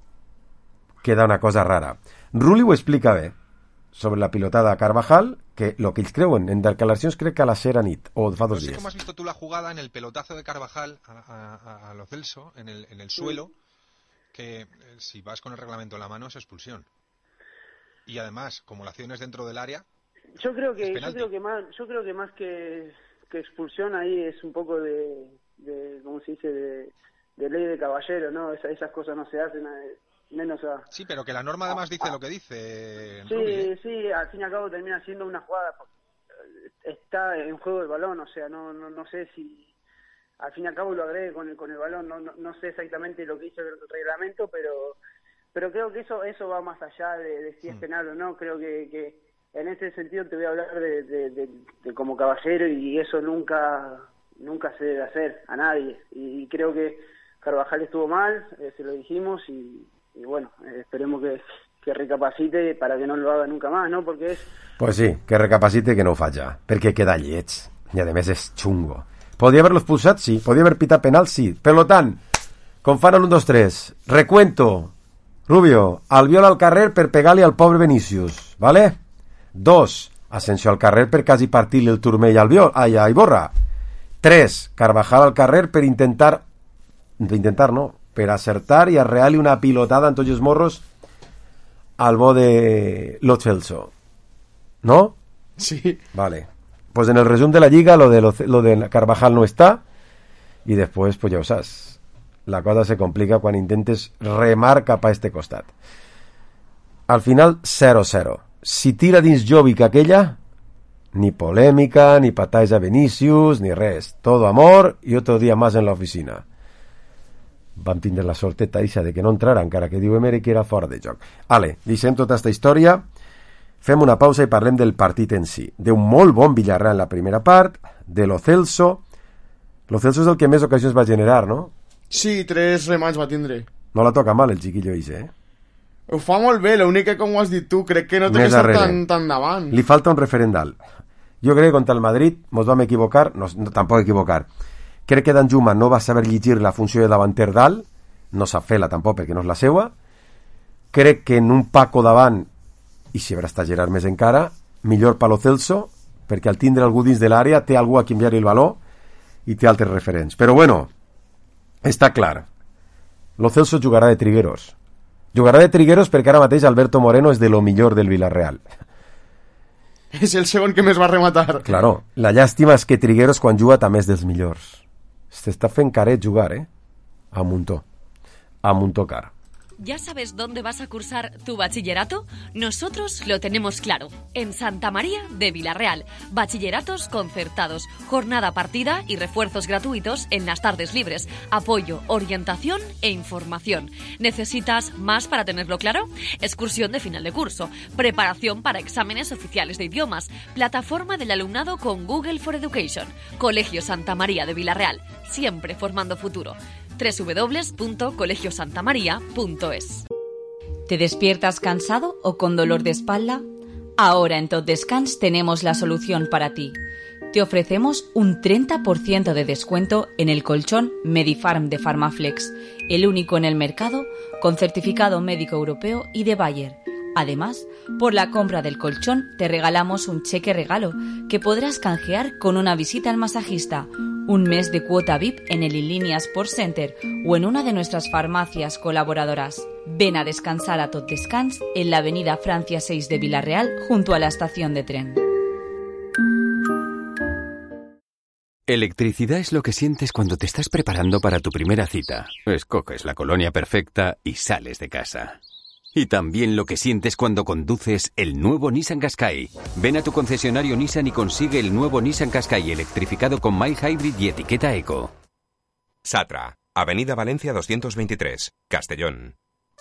queda una cosa rara. Rulli ho explica bé sobre la pilotada a Carvajal, que lo que ells creuen en declaracions crec que a la sera nit o fa dos no sé días. ¿Cómo has visto tú la jugada en el pelotazo de Carvajal a, a, a Lo Celso en el, en el suelo? Que eh, si vas con el reglamento en la mano es expulsión. Y además, como la acción es dentro del área, yo creo que es yo creo que más yo creo que más que, que expulsión ahí es un poco de, de ¿cómo se dice? de, de ley de caballero, ¿no? Esa, esas cosas no se hacen. Eh, menos a... Sí, pero que la norma además dice lo que dice. Sí, Rubí, ¿eh? sí, al fin y al cabo termina siendo una jugada, está en juego el balón, o sea, no no, no sé si al fin y al cabo lo agregue con el con el balón, no, no no sé exactamente lo que dice el reglamento, pero pero creo que eso eso va más allá de, de si es penal o no. Creo que, que en ese sentido te voy a hablar de, de, de, de como caballero, y eso nunca nunca se debe hacer a nadie, y creo que Carvajal estuvo mal, eh, se lo dijimos, y y bueno, eh, esperemos que, que recapacite para que no lo haga nunca más, ¿no? Porque es... Pues sí, que recapacite, que no ho falla, perquè queda lleig, i a més és xungo. Podria haver-lo expulsat? Sí. Podria haver pitat penal? Sí. Per tant, com fan el un dos tres, recuento, Rubio, Albiol al carrer per pegar-li al pobre Vinícius, ¿vale? Dos, Asensio al carrer per quasi partir-li el turmell al Albiol, ai, a Iborra. Tres, Carvajal al carrer per intentar, per intentar no, per acertar i arrear-li una pilotada en tots els morros al bo de Lo Celso. ¿No? Sí. Vale. Pues en el resumen de la Lliga lo de, lo, lo de Carvajal no está, y después, pues ya sabes, la cosa se complica quan intentes remar cap a este costat. Al final, cero cero. Si tira dins Jovic aquella, ni polèmica, ni patalls a Vinícius, ni res. Todo amor y otro día más en la oficina. Vam tindre la sorteta eixa de que no entrara, encara que diu Emery que era fora de joc. Ale, deixem tota aquesta història, fem una pausa i parlem del partit en si. D'un molt bon Villarreal en la primera part, de Lo Celso. Lo Celso és el que més ocasions va generar, no? Sí, tres remats va tindre. No la toca mal el xiquillo eixe, eh? Ho fa molt bé, l'únic que, com ho has dit tu, crec que no té que estar tan, tan davant. Li falta un referendal. Jo crec que contra el Madrid mos vam equivocar, no, no tampoc equivocar. Crec que Danjuma no va saber llegir la funció de davanter dalt, no sap fer-la tampoc perquè no és la seua. Crec que en un Paco davant, i si haurà estat Gerard més encara, millor per Lo Celso, perquè al tindre algú dins de l'àrea té algú a qui enviar el valor i té altres referents. Però bueno, està clar. Lo Celso jugarà de trigueros. Jugarà de trigueros perquè ara mateix Alberto Moreno és de lo millor del Villarreal. És el segon que més va rematar. Claro, la llàstima és que Trigueros quan juga també és dels millors. S'està fent caret jugar, eh? A muntó. A muntó car. ¿Ya sabes dónde vas a cursar tu bachillerato? Nosotros lo tenemos claro. En Santa María de Villarreal. Bachilleratos concertados, jornada partida y refuerzos gratuitos en las tardes libres. Apoyo, orientación e información. ¿Necesitas más para tenerlo claro? Excursión de final de curso. Preparación para exámenes oficiales de idiomas. Plataforma del alumnado con Google for Education. Colegio Santa María de Villarreal. Siempre formando futuro. doble u doble u doble u punto colegio santa maría punto es. ¿Te despiertas cansado o con dolor de espalda? Ahora en Tot Descans tenemos la solución para ti. te ofrecemos un treinta por ciento de descuento en el colchón Medifarm de Pharmaflex, el único en el mercado con certificado médico europeo y de Bayer. Además, por la compra del colchón te regalamos un cheque regalo que podrás canjear con una visita al masajista, un mes de cuota V I P en el Inlínea Sports Center o en una de nuestras farmacias colaboradoras. Ven a descansar a Tot Descans en la avenida Francia seis de Villarreal junto a la estación de tren. Electricidad es lo que sientes cuando te estás preparando para tu primera cita. Escoges la colonia perfecta y sales de casa. Y también lo que sientes cuando conduces el nuevo Nissan Qashqai. Ven a tu concesionario Nissan y consigue el nuevo Nissan Qashqai electrificado con mild hybrid y etiqueta eco. Satra, Avenida Valencia doscientos veintitrés, Castellón.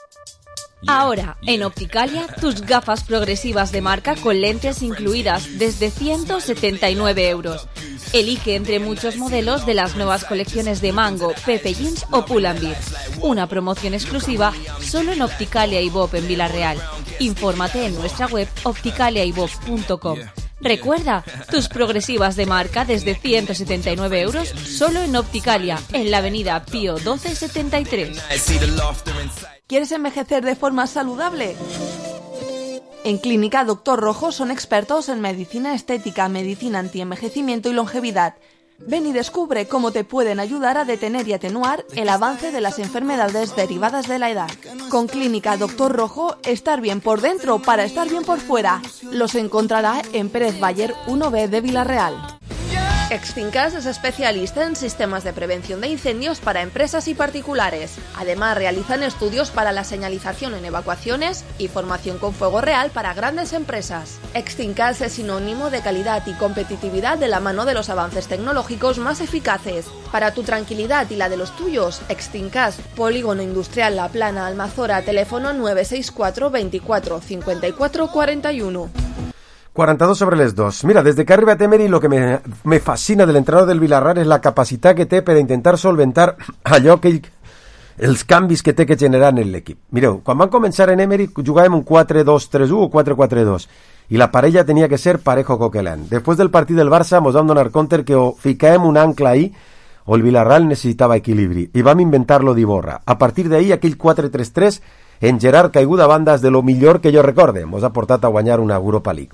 Ahora, en Opticalia, tus gafas progresivas de marca con lentes incluidas desde ciento setenta y nueve euros. Elige entre muchos modelos de las nuevas colecciones de Mango, Pepe Jeans o Pull&Bear. Una promoción exclusiva solo en Opticalia y Bob en Villarreal. Infórmate en nuestra web opticalia y bob punto com. Recuerda, tus progresivas de marca desde ciento setenta y nueve euros solo en Opticalia, en la avenida Pío doce setenta y tres. ¿Quieres envejecer de forma saludable? En Clínica Doctor Rojo son expertos en medicina estética, medicina antienvejecimiento y longevidad. Ven y descubre cómo te pueden ayudar a detener y atenuar el avance de las enfermedades derivadas de la edad. Con Clínica Doctor Rojo, estar bien por dentro para estar bien por fuera. Los encontrará en Pérez Bayer uno B de Villarreal. Extincas es especialista en sistemas de prevención de incendios para empresas y particulares. Además, realizan estudios para la señalización en evacuaciones y formación con fuego real para grandes empresas. Extincas es sinónimo de calidad y competitividad de la mano de los avances tecnológicos más eficaces. Para tu tranquilidad y la de los tuyos, Extincas, Polígono Industrial La Plana, Almazora, teléfono nueve seis cuatro veinticuatro cincuenta y cuatro cuarenta y uno. quaranta-dos sobre les dos. Mira, des de que ha arribat Emery lo que me, me fascina de l'entrenador del Villarreal és la capacitat que té per intentar solventar allò que ell, els canvis que té que generar en l'equip. Mireu, quan van començar en Emery jugàvem un quatre dos tres u o quatre quatre dos i la parella tenia que ser Parejo-Coquelin. Després del partit del Barça mos vam donar compte que o ficàvem un ancla ahí o el Villarreal necessitava equilibri i vam inventar-lo d'Iborra. A partir d'ahí aquell quatre tres tres en Gerard caiguda a banda és de lo millor que jo recorde. Mos ha portat a guanyar una Europa League.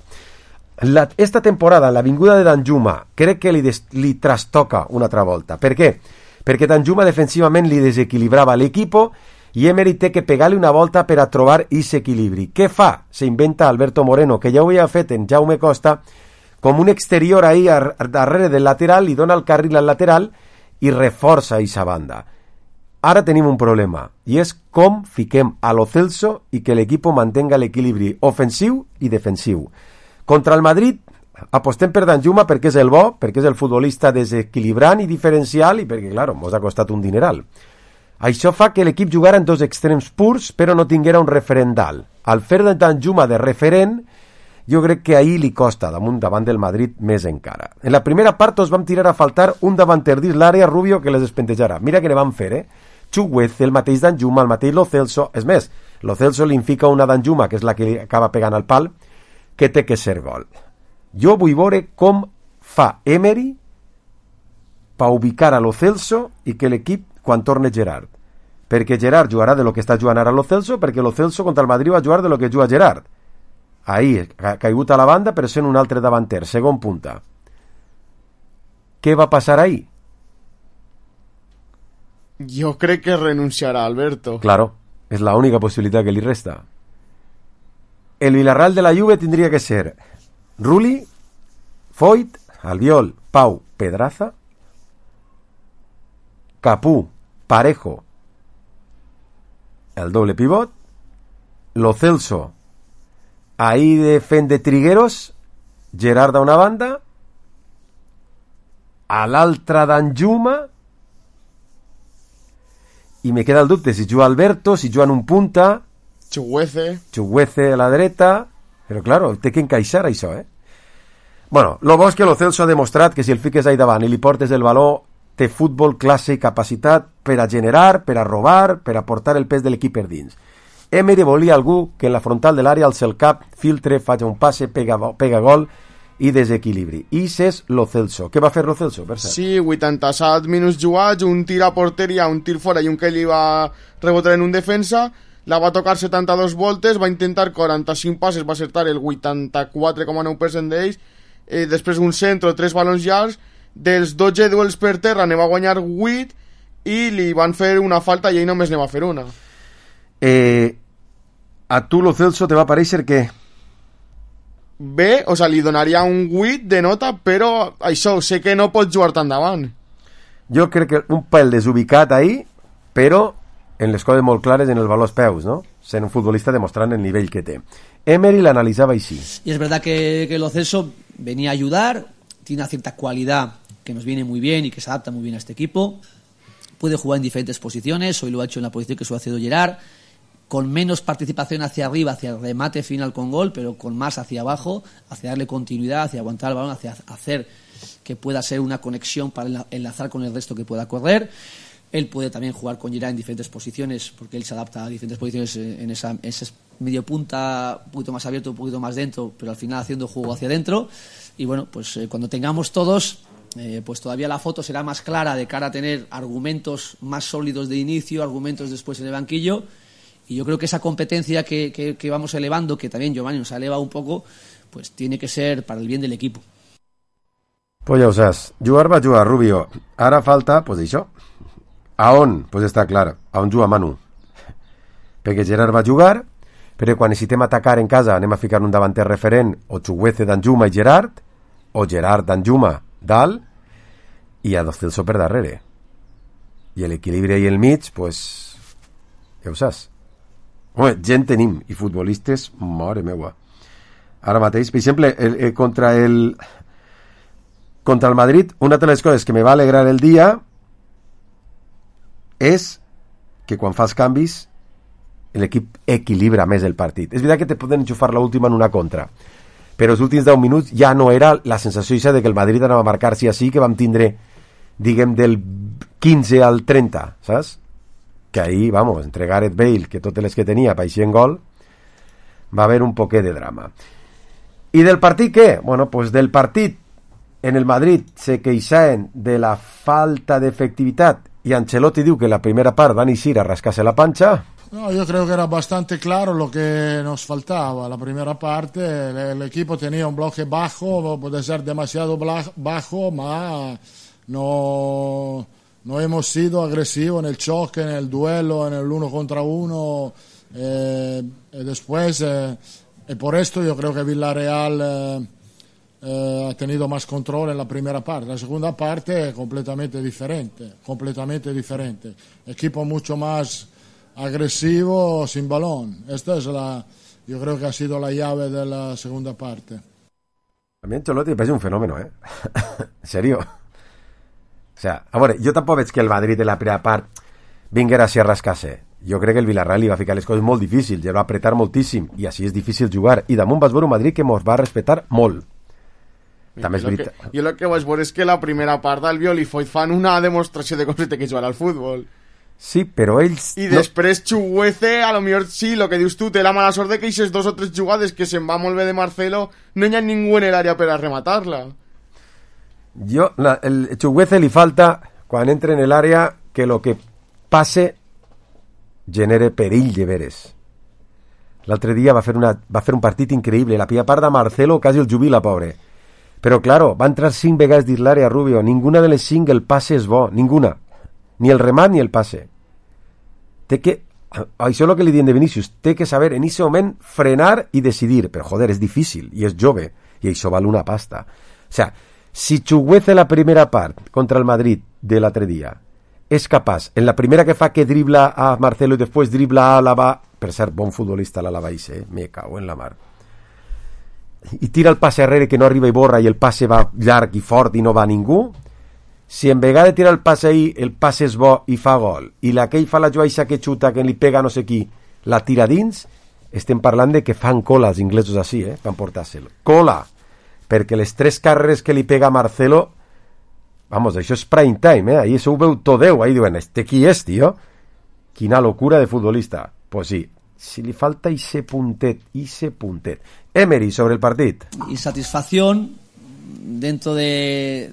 La, esta temporada, la vinguda de Danjuma, crec que li, des, li trastoca una altra volta. Per què? Perquè Danjuma defensivament li desequilibrava l'equip i Emery té que pegar-li una volta per a trobar aquest equilibri. Què fa? Se inventa Alberto Moreno, que ja ho havia fet en Jaume Costa, com un exterior ahí a, a, darrere del lateral, li dona el carril al lateral i reforça aquesta banda. Ara tenim un problema, i és com fiquem a Lo Celso i que l'equip mantenga l'equilibri ofensiu i defensiu. Contra el Madrid apostem per Danjuma perquè és el bo, perquè és el futbolista desequilibrant i diferencial i perquè, clar, mos ha costat un dineral. Això fa que l'equip jugara en dos extrems purs però no tinguera un referent dalt. Al fer de Danjuma de referent, jo crec que ahir li costa damunt davant del Madrid més encara. En la primera part us vam tirar a faltar un davanter dins l'àrea Rubio que les despentejara. Mira que ne van fer, eh? Chukwueze, el mateix Danjuma, el mateix Lo Celso. És més, Lo Celso li fica una Danjuma, que és la que li acaba pegant al pal, que té que ser gol. Jo vull veure com fa Emery per ubicar a Lo Celso i que l'equip quan torne Gerard. Perquè Gerard jugarà de lo que està jugant ara Lo Celso, perquè Lo Celso contra el Madrid va jugar de lo que juga Gerard. Ahí, ha caigut a la banda però sent un altre davanter, segon punta. Què va passar ahí? Jo crec que renunciarà Alberto. Claro, és la única possibilitat que li resta. El Villarreal de la Juve tindria que ser Rulli, Foyt, Albiol, Pau, Pedraza, Capú, Parejo, el doble pivot, Lo Celso, ahí de fent de trigueros, Gerard a una banda, a l'altra Danjuma, i me queda el dubte si juga Alberto, si juga en un punta, Chukwueze. Chukwueze a la dreta, però claro, té que encaixar això, eh? Bueno, lo bo és que Lo Celso ha demostrat que si el fiques ahí davant i li portes el baló, té futbol, classe i capacitat per a generar, per a robar, per a portar el pes de l'equip per dins. Emery volia algú que en la frontal de l'àrea alça el cap, filtre, faci un passe, pega, pega gol i desequilibri. I és Lo Celso. Què va fer Lo Celso, per cert? Sí, vuitanta-set minuts jugats, un tir a porteria, un tir fora i un que li va rebotar en un defensa, la va tocar setanta-dues voltes, va intentar quaranta-cinc passes, va acertar el vuitanta-quatre coma nou per cent d'ells, eh, després un centro, tres balons llargs, dels dotze duels per terra ne va guanyar vuit i li van fer una falta i ell només ne va fer una. Eh, a tu Lo Celso te va parèixer que... Bé, o sea, li donaria un vuit de nota, però això, sé que no pot jugar tant davant. Jo crec que un pèl desubicat ahí, però en les coses molt clares en el valor als peus, ¿no? Sent un futbolista demostrant el nivell que té. Emery l'analitzava així. Y es verdad que, que Lo Celso venía a ayudar, tiene una cierta cualidad que nos viene muy bien y que se adapta muy bien a este equipo. Puede jugar en diferentes posiciones, hoy lo ha hecho en la posición que suele hacer Gerard, con menos participación hacia arriba, hacia el remate final con gol, pero con más hacia abajo, hacia darle continuidad, hacia aguantar el balón, hacia hacer que pueda ser una conexión para enlazar con el resto que pueda correr. Él puede también jugar con Gerard en diferentes posiciones, porque él se adapta a diferentes posiciones en esa, ese medio punta, un poquito más abierto, un poquito más dentro, pero al final haciendo juego hacia adentro. Y bueno, pues eh, cuando tengamos todos, eh, pues todavía la foto será más clara de cara a tener argumentos más sólidos de inicio, argumentos después en el banquillo. Y yo creo que esa competencia que, que, que vamos elevando, que también Giovanni nos ha elevado un poco, pues tiene que ser para el bien del equipo. Pues ja ho saps, jugar va jugar Rubio, ara falta, pues això. A on? Pues està clar, a on juga Manu. Perquè Gerard va jugar, però quan necessitem atacar en casa anem a ficar un davanter referent, o Chuguece, Danjuma i Gerard, o Gerard, Danjuma, dalt, i a Lo Celso per darrere. I l'equilibri i el mig, pues, ja ho saps. Home, gent tenim, i futbolistes, mare meua. Ara mateix, per exemple, el, el, contra el contra el Madrid, una de les coses que me va alegrar el dia és que quan fas canvis l'equip equilibra més el partit. És veritat que te poden enxufar l'última en una contra, però els últims deu minuts ja no era la sensació de que el Madrid anava a marcar sí a sí, que vam tindre, diguem, del quinze al trenta, saps? Que ahí, vamos, entre Gareth Bale, que totes les que tenia paeixien gol, va haver un poquet de drama. I del partit què? Bueno, pues del partit en el Madrid se queixaven de la falta de efectividad y Ancelotti diu que la primera part van a ir a rascarse la pancha. No, yo creo que era bastante claro lo que nos faltaba. La primera parte, el, el equipo tenía un bloque bajo, puede ser demasiado bajo, ma no, no hemos sido agresivos en el choque, en el duelo, en el uno contra uno. Eh, y después, eh, y por esto yo creo que Villarreal eh, eh, ha tenido más control en la primera parte. La segunda parte completamente diferente, completamente diferente. Equipo mucho más agresivo sin balón. Esta es la, yo creo que ha sido la llave de la segunda parte. A mi Ancelotti me parece un fenómeno, ¿eh? En serio. O sea, a veure, jo tampoc veig que el Madrid de la primera part vinguera a rascar-se. Jo crec que el Villarreal li va ficar les coses molt difícils, ja va apretar moltíssim, i així és difícil jugar. I damunt vas veure un Madrid que mos va respetar molt. També és veritat. Jo el que vaig veure és que la primera part d'Albiol i Foyt fan una demostració de com se té que jugar al futbol. Sí, però ells... I després no... Chuguece, a lo millor sí, lo que dius tu, té la mala sort de que aquestes dos o tres jugades que se'n va molt bé de Marcelo, no hi ha ningú en l'àrea per a rematar-la. Jo, la, el Chuguece li falta, quan entra en l'àrea, que lo que passe genere perill de veres. L'altre dia va fer, una, va fer un partit increïble, la primera part de Marcelo quasi el jubila, pobre. Però, claro, va entrar cinc vegades dins l'àrea, Rubio, ninguna de les cinc el passe és bo, ninguna. Ni el remat ni el passe. Té que, això és el que li diuen de Vinícius, té que saber en aquest moment frenar i decidir, però joder, és difícil i és jove, i això val una pasta. O sea, si Chuguece la primera part contra el Madrid de l'altre dia és capaç, en la primera que fa que dribla a Marcelo i després dribla a Alaba, per cert, bon futbolista l'Alaba, eh? Me cago en la mar, i tira el passe arrere que no arriba i borra i el passe va llarg i fort i no va a ningú. Si en vegada de tirar el passe ahí el passe és bo i fa gol, i la que ell fa la joaixa que xuta, que li pega no sé qui, la tira dins, estem parlant de que fan cola els inglesos així, eh, per emportar-se'l. Cola! Perquè les tres carreres que li pega Marcelo, vamos, això és prime time, eh, ahí això ho veu tot Déu, ahí diuen, este qui és, tio? Quina locura de futbolista. Pues sí, si li falta ese puntet, ese puntet. Emery, sobre el partit. Insatisfacción dentro de,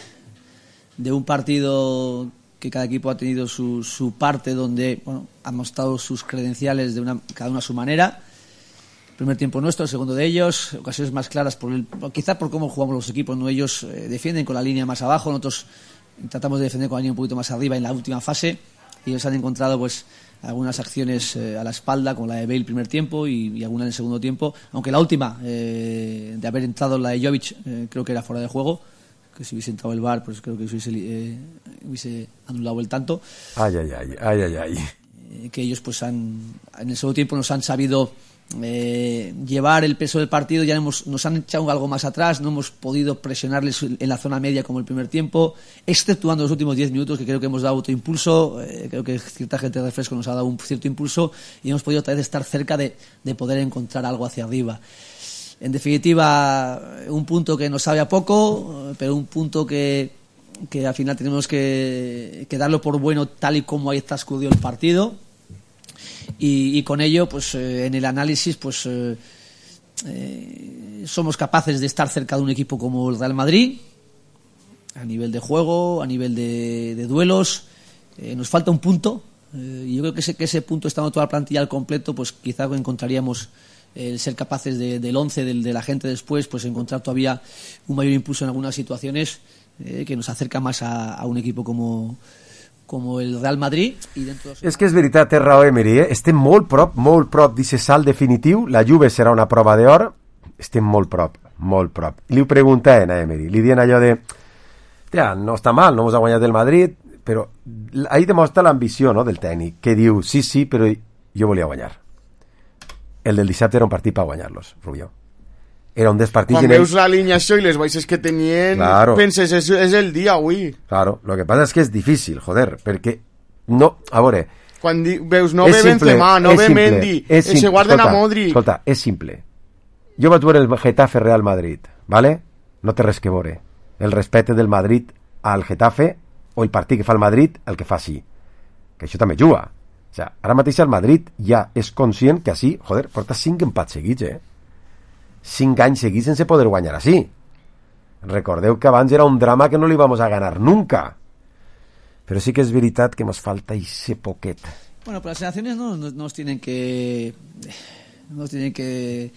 de un partido que cada equipo ha tenido su, su parte donde bueno, han mostrado sus credenciales de una, cada uno a su manera. El primer tiempo nuestro, el segundo de ellos, ocasiones más claras por el, quizá por cómo jugamos los equipos, ¿no? Ellos eh, defienden con la línea más abajo, nosotros tratamos de defender con la línea un poquito más arriba en la última fase, y ellos han encontrado pues algunas acciones eh, a la espalda, como la de Bale el primer tiempo y, y alguna en el segundo tiempo, aunque la última eh, de haber entrado la de Jovic eh, creo que era fuera de juego, que si hubiese entrado el V A R pues creo que hubiese, eh, hubiese anulado el tanto. Ay, ay, ay, ay, ay, ay. Eh, que ellos pues han en el segundo tiempo nos han sabido eh, llevar el peso del partido, ya hemos, nos han echado algo más atrás, no hemos podido presionarles en la zona media como el primer tiempo, exceptuando los últimos diez minutos que creo que hemos dado otro impulso, eh, creo que cierta gente de refresco nos ha dado un cierto impulso y hemos podido otra vez estar cerca de, de poder encontrar algo hacia arriba. En definitiva, un punto que nos sabe a poco, pero un punto que, que al final tenemos que, que darlo por bueno tal y como ahí transcurrió el partido. Y, y con ello, pues eh, en el análisis, pues eh, eh, somos capaces de estar cerca de un equipo como el Real Madrid, a nivel de juego, a nivel de, de duelos. Eh, nos falta un punto, eh, y yo creo que ese, que ese punto, estando toda la plantilla al completo, pues quizá encontraríamos el ser capaces de, del once del, de la gente después, pues encontrar todavía un mayor impulso en algunas situaciones eh, que nos acerca más a, a un equipo como, como el Real Madrid. I dentro de... És que és veritat, té raó Emery, eh? Estem molt prop, molt prop d'aquest salt definitiu. La Juve serà una prova d'or. Estem molt prop, molt prop. Li ho preguntaven a Emery, li diuen allò de ja, no està mal, no hemos guanyat el Madrid, però ahí demostra l'ambició, no, del tècnic, que diu, sí, sí, però jo volia guanyar. El del dissabte era un partit per guanyar-los, Rubió. Era un dels partits... Quan veus el... la alineació i les baixes que tenien, claro. Penses, és, és el dia avui. Claro, lo que pasa es que és difícil, joder, perquè no... A veure... Quan di, veus, no ve Benzema, no ve Mendy, se guarden escolta, a Modric... Escolta, és simple. Jo vaig veure el Getafe Real Madrid, ¿vale? No té res que veure. El respecte del Madrid al Getafe o el partit que fa el Madrid el que fa sí. Que això també juga. O sea, ara mateix el Madrid ja és conscient que així, joder, porta cinc empats seguits, eh? Cinc anys seguits sense poder guanyar així. Recordeu que abans era un drama que no li vamos a ganar nunca. Però sí que és veritat que nos falta ese poquet. Bueno, pues las sensaciones no, no, nos tienen que... Nos tienen que...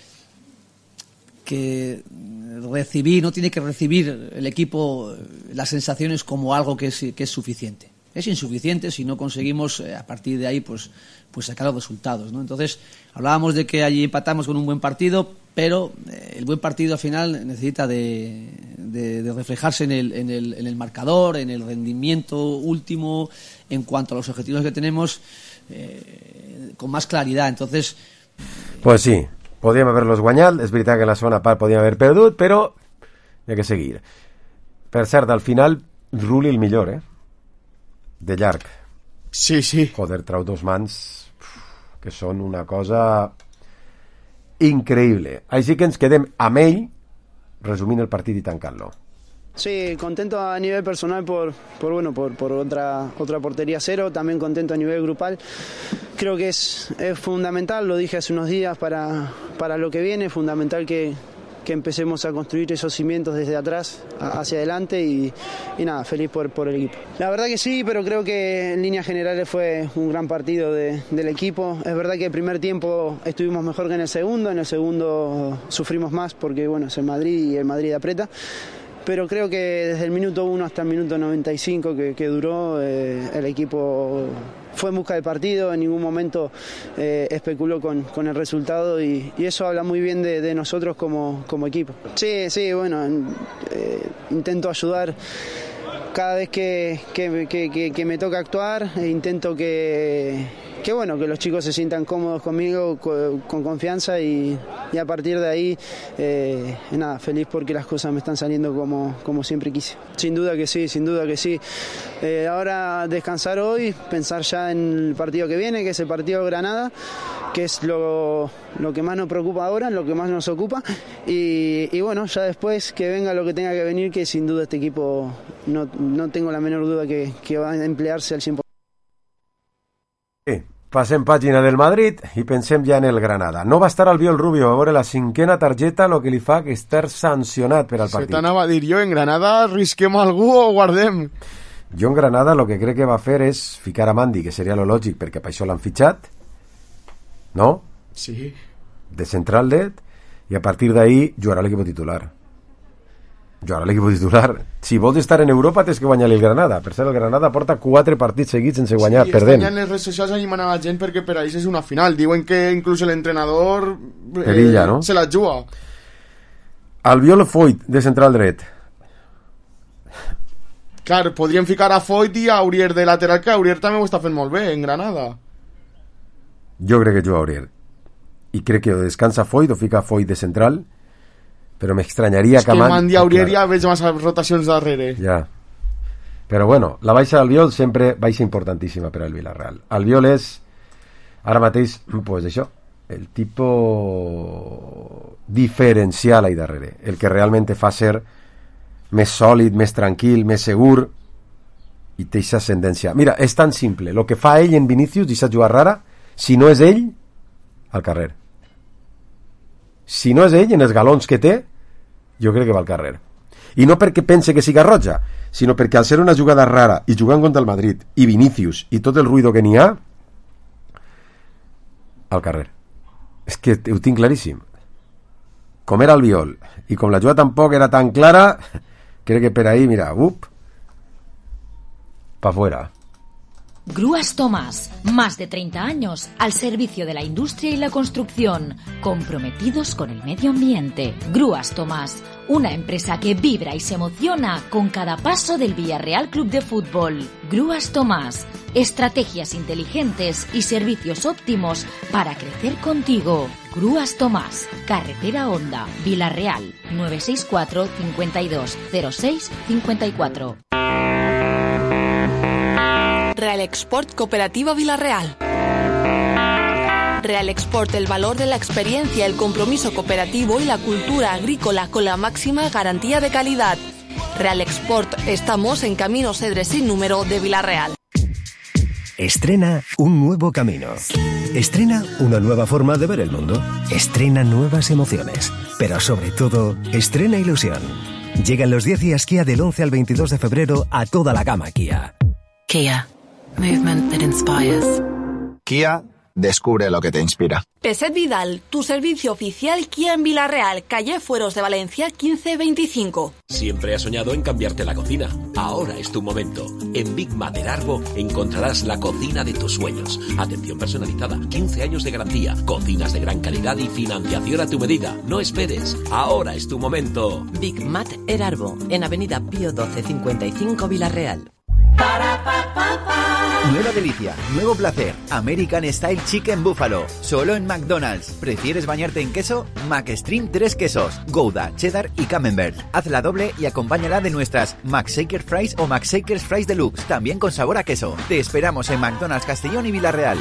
que recibir, no tiene que recibir el equipo las sensaciones como algo que es, que es suficiente. Es insuficiente si no conseguimos eh, a partir de ahí pues pues sacar los resultados, ¿no? Entonces hablábamos de que allí empatamos con un buen partido, pero eh, el buen partido al final necesita de, de, de reflejarse en el, en, el, en el marcador, en el rendimiento último, en cuanto a los objetivos que tenemos, eh, con más claridad. Entonces pues sí, podíem haver-los guanyat, és veritat que en la segona part podíem haver perdut, però hi ha que seguir. Per cert, al final Rulli el millor, eh? De llarg. Sí, sí. Joder, trau dos mans que són una cosa increïble. Així que ens quedem amb ell resumint el partit i tancant-lo. Sí, contento a nivel personal por, por bueno, por, por otra, otra portería cero, también contento a nivel grupal. Creo que es, es fundamental, lo dije hace unos días, para, para lo que viene, fundamental que, que empecemos a construir esos cimientos desde atrás hacia adelante y, y nada, feliz por, por el equipo. La verdad que sí, pero creo que en líneas generales fue un gran partido de, del equipo. Es verdad que el primer tiempo estuvimos mejor que en el segundo, en el segundo sufrimos más porque bueno, es el Madrid y el Madrid aprieta. Pero creo que desde el minuto uno hasta el minuto noventa y cinco que, que duró, eh, el equipo fue en busca del partido, en ningún momento eh, especuló con, con el resultado y, y eso habla muy bien de, de nosotros como, como equipo. Sí, sí, bueno, eh, intento ayudar cada vez que, que, que, que, que me toca actuar, e intento que... que bueno, que los chicos se sientan cómodos conmigo, con, con confianza y, y a partir de ahí, eh, nada, feliz porque las cosas me están saliendo como, como siempre quise. Sin duda que sí, sin duda que sí. Eh, ahora descansar hoy, pensar ya en el partido que viene, que es el partido de Granada, que es lo, lo que más nos preocupa ahora, lo que más nos ocupa y, y bueno, ya después que venga lo que tenga que venir, que sin duda este equipo no, no tengo la menor duda que, que va a emplearse al cien por ciento. Sí, Passem pàgina del Madrid i pensem ja en el Granada. No va estar Albiol Rubio, a veure la cinquena targeta, lo que li fa que estar sancionat per al partit. Se t'anava a dir jo, en Granada risquem algú o guardem? Jo en Granada lo que crec que va fer és ficar a Mandi, que seria lo lògic perquè per això l'han fitxat, no? Sí. De central dret, i a partir d'ahí jugarà l'equip titular. Jugarà l'equip titular. Si vols estar en Europa tens que guanyar el Granada. Per cert, el Granada porta quatre partits seguits sense guanyar, sí, perdent. Sí, estan ja en les redes socials animant a la gent perquè per a ells és una final. Diuen que inclús l'entrenador eh, Perilla, no? se la juga. Albiol Foyt, de central dret. Clar, podríem ficar a Foyt i a Aurier de lateral, que Aurier també ho està fent molt bé en Granada. Jo crec que juga Aurier. I crec que o descansa Foyt o fica Foyt de central, però m'extranyaria que... És que Mandi Aurier ja veig massa rotacions darrere. Ja. Però bueno, la baixa d'Albiol sempre baixa importantíssima per al Villarreal. Albiol és, ara mateix, pues això, el tipus diferencial ahí darrere, el que realment te fa ser més sòlid, més tranquil, més segur, i té aquesta ascendència. Mira, és tan simple, el que fa ell en Vinícius, i s'ha jugat rara, si no és ell, al carrer. Si no és ell, en els galons que té, jo crec que va al carrer. I no perquè pense que siga roja, sinó perquè al ser una jugada rara i jugant contra el Madrid i Vinícius i tot el ruïdo que n'hi ha, al carrer. És que ho tinc claríssim. Com era Albiol i com la jugada tampoc era tan clara, crec que per ahí, mira, up, pa fuera. Grúas Tomás, más de treinta años al servicio de la industria y la construcción, comprometidos con el medio ambiente. Grúas Tomás, una empresa que vibra y se emociona con cada paso del Villarreal Club de Fútbol. Grúas Tomás, estrategias inteligentes y servicios óptimos para crecer contigo. Grúas Tomás, Carretera Honda, Villarreal, nueve seis cuatro, cinco dos, cero seis, cinco cuatro. Real Export Cooperativa Villarreal. Real Export, el valor de la experiencia, el compromiso cooperativo y la cultura agrícola con la máxima garantía de calidad. Real Export, estamos en Camino Cedres sin número de Villarreal. Estrena un nuevo camino. Estrena una nueva forma de ver el mundo. Estrena nuevas emociones. Pero sobre todo, estrena ilusión. Llegan los diez días Kia del once al veintidós de febrero a toda la gama Kia. Kia. Movement that inspires. Kia, descubre lo que te inspira. Peset Vidal, tu servicio oficial Kia en Villarreal, calle Fueros de Valencia quince veinticinco. Siempre has soñado en cambiarte la cocina. Ahora es tu momento. En Big Mat del Arbo encontrarás la cocina de tus sueños. Atención personalizada, quince años de garantía, cocinas de gran calidad y financiación a tu medida. No esperes. Ahora es tu momento. Big Mat El Arbo, en Avenida Pío doce cincuenta y cinco Villarreal. Nueva delicia, nuevo placer, American Style Chicken Buffalo, solo en McDonald's. ¿Prefieres bañarte en queso? McStream tres quesos, Gouda, Cheddar y Camembert. Hazla doble y acompáñala de nuestras McShaker Fries o McShakers Fries Deluxe, también con sabor a queso. Te esperamos en McDonald's Castellón y Villarreal.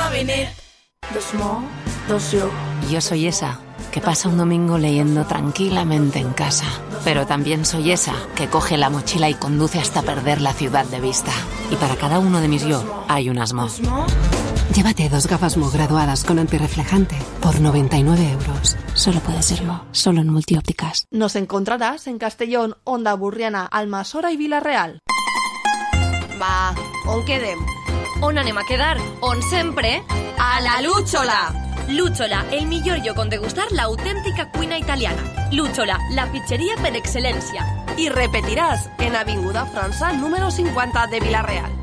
Yo soy esa que pasa un domingo leyendo tranquilamente en casa. Pero también soy esa que coge la mochila y conduce hasta perder la ciudad de vista. Y para cada uno de mis yo hay un Asmo. Llévate dos gafas Mo graduadas con antirreflejante por noventa y nueve euros. Solo puede ser Mo, solo en Multiópticas. Nos encontrarás en Castellón, Onda Burriana, Almasora y Villarreal. Va, on quedem? On anem a quedar? On sempre? A la Lúchola! Lúchola, el millor lloc on degustar l'autèntica cuina italiana. Lúchola, la pizzeria per excel·lència. Y repetirás en Avinguda França número cincuenta de Villarreal.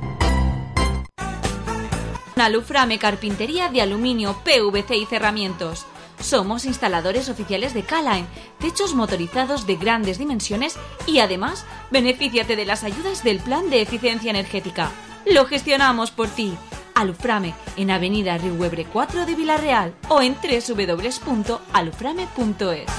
Aluframe Carpintería de Aluminio, P V C y Cerramientos. Somos instaladores oficiales de Calaen, techos motorizados de grandes dimensiones y además benefíciate de las ayudas del Plan de Eficiencia Energética. Lo gestionamos por ti. Aluframe, en Avenida Riuebre cuatro de Villarreal o en doble u doble u doble u punto aluframe punto es.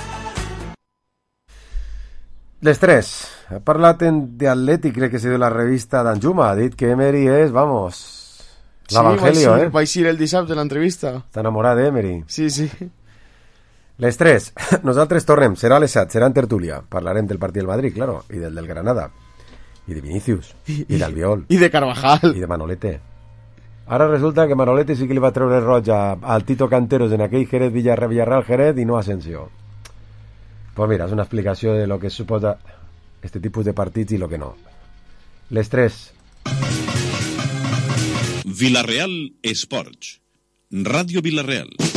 Les tres. Ha parlat de Atlètic, crec que ha sido la revista d'Anjuma. Ha dit que Emery és, vamos, l'Evangelio, sí, eh? Vaig ir el dissabte a l'entrevista. Està enamorat d'Emery. Sí, sí. Les tres. Nosaltres tornem. Serà a les set, serà en tertúlia. Parlarem del partit del Madrid, claro, i del del Granada. I de Vinícius. I, i d'Albiol. I de Carvajal. I de Manolete. Ara resulta que Manoletti sí que li va treure roig a, al Tito Canteros en aquell Jerez Villarreal, Villarreal Jerez i no Asensio. Pues mira, és una explicació de lo que suposa este tipus de partits i lo que no. Les tres. Villarreal Esports. Ràdio Villarreal.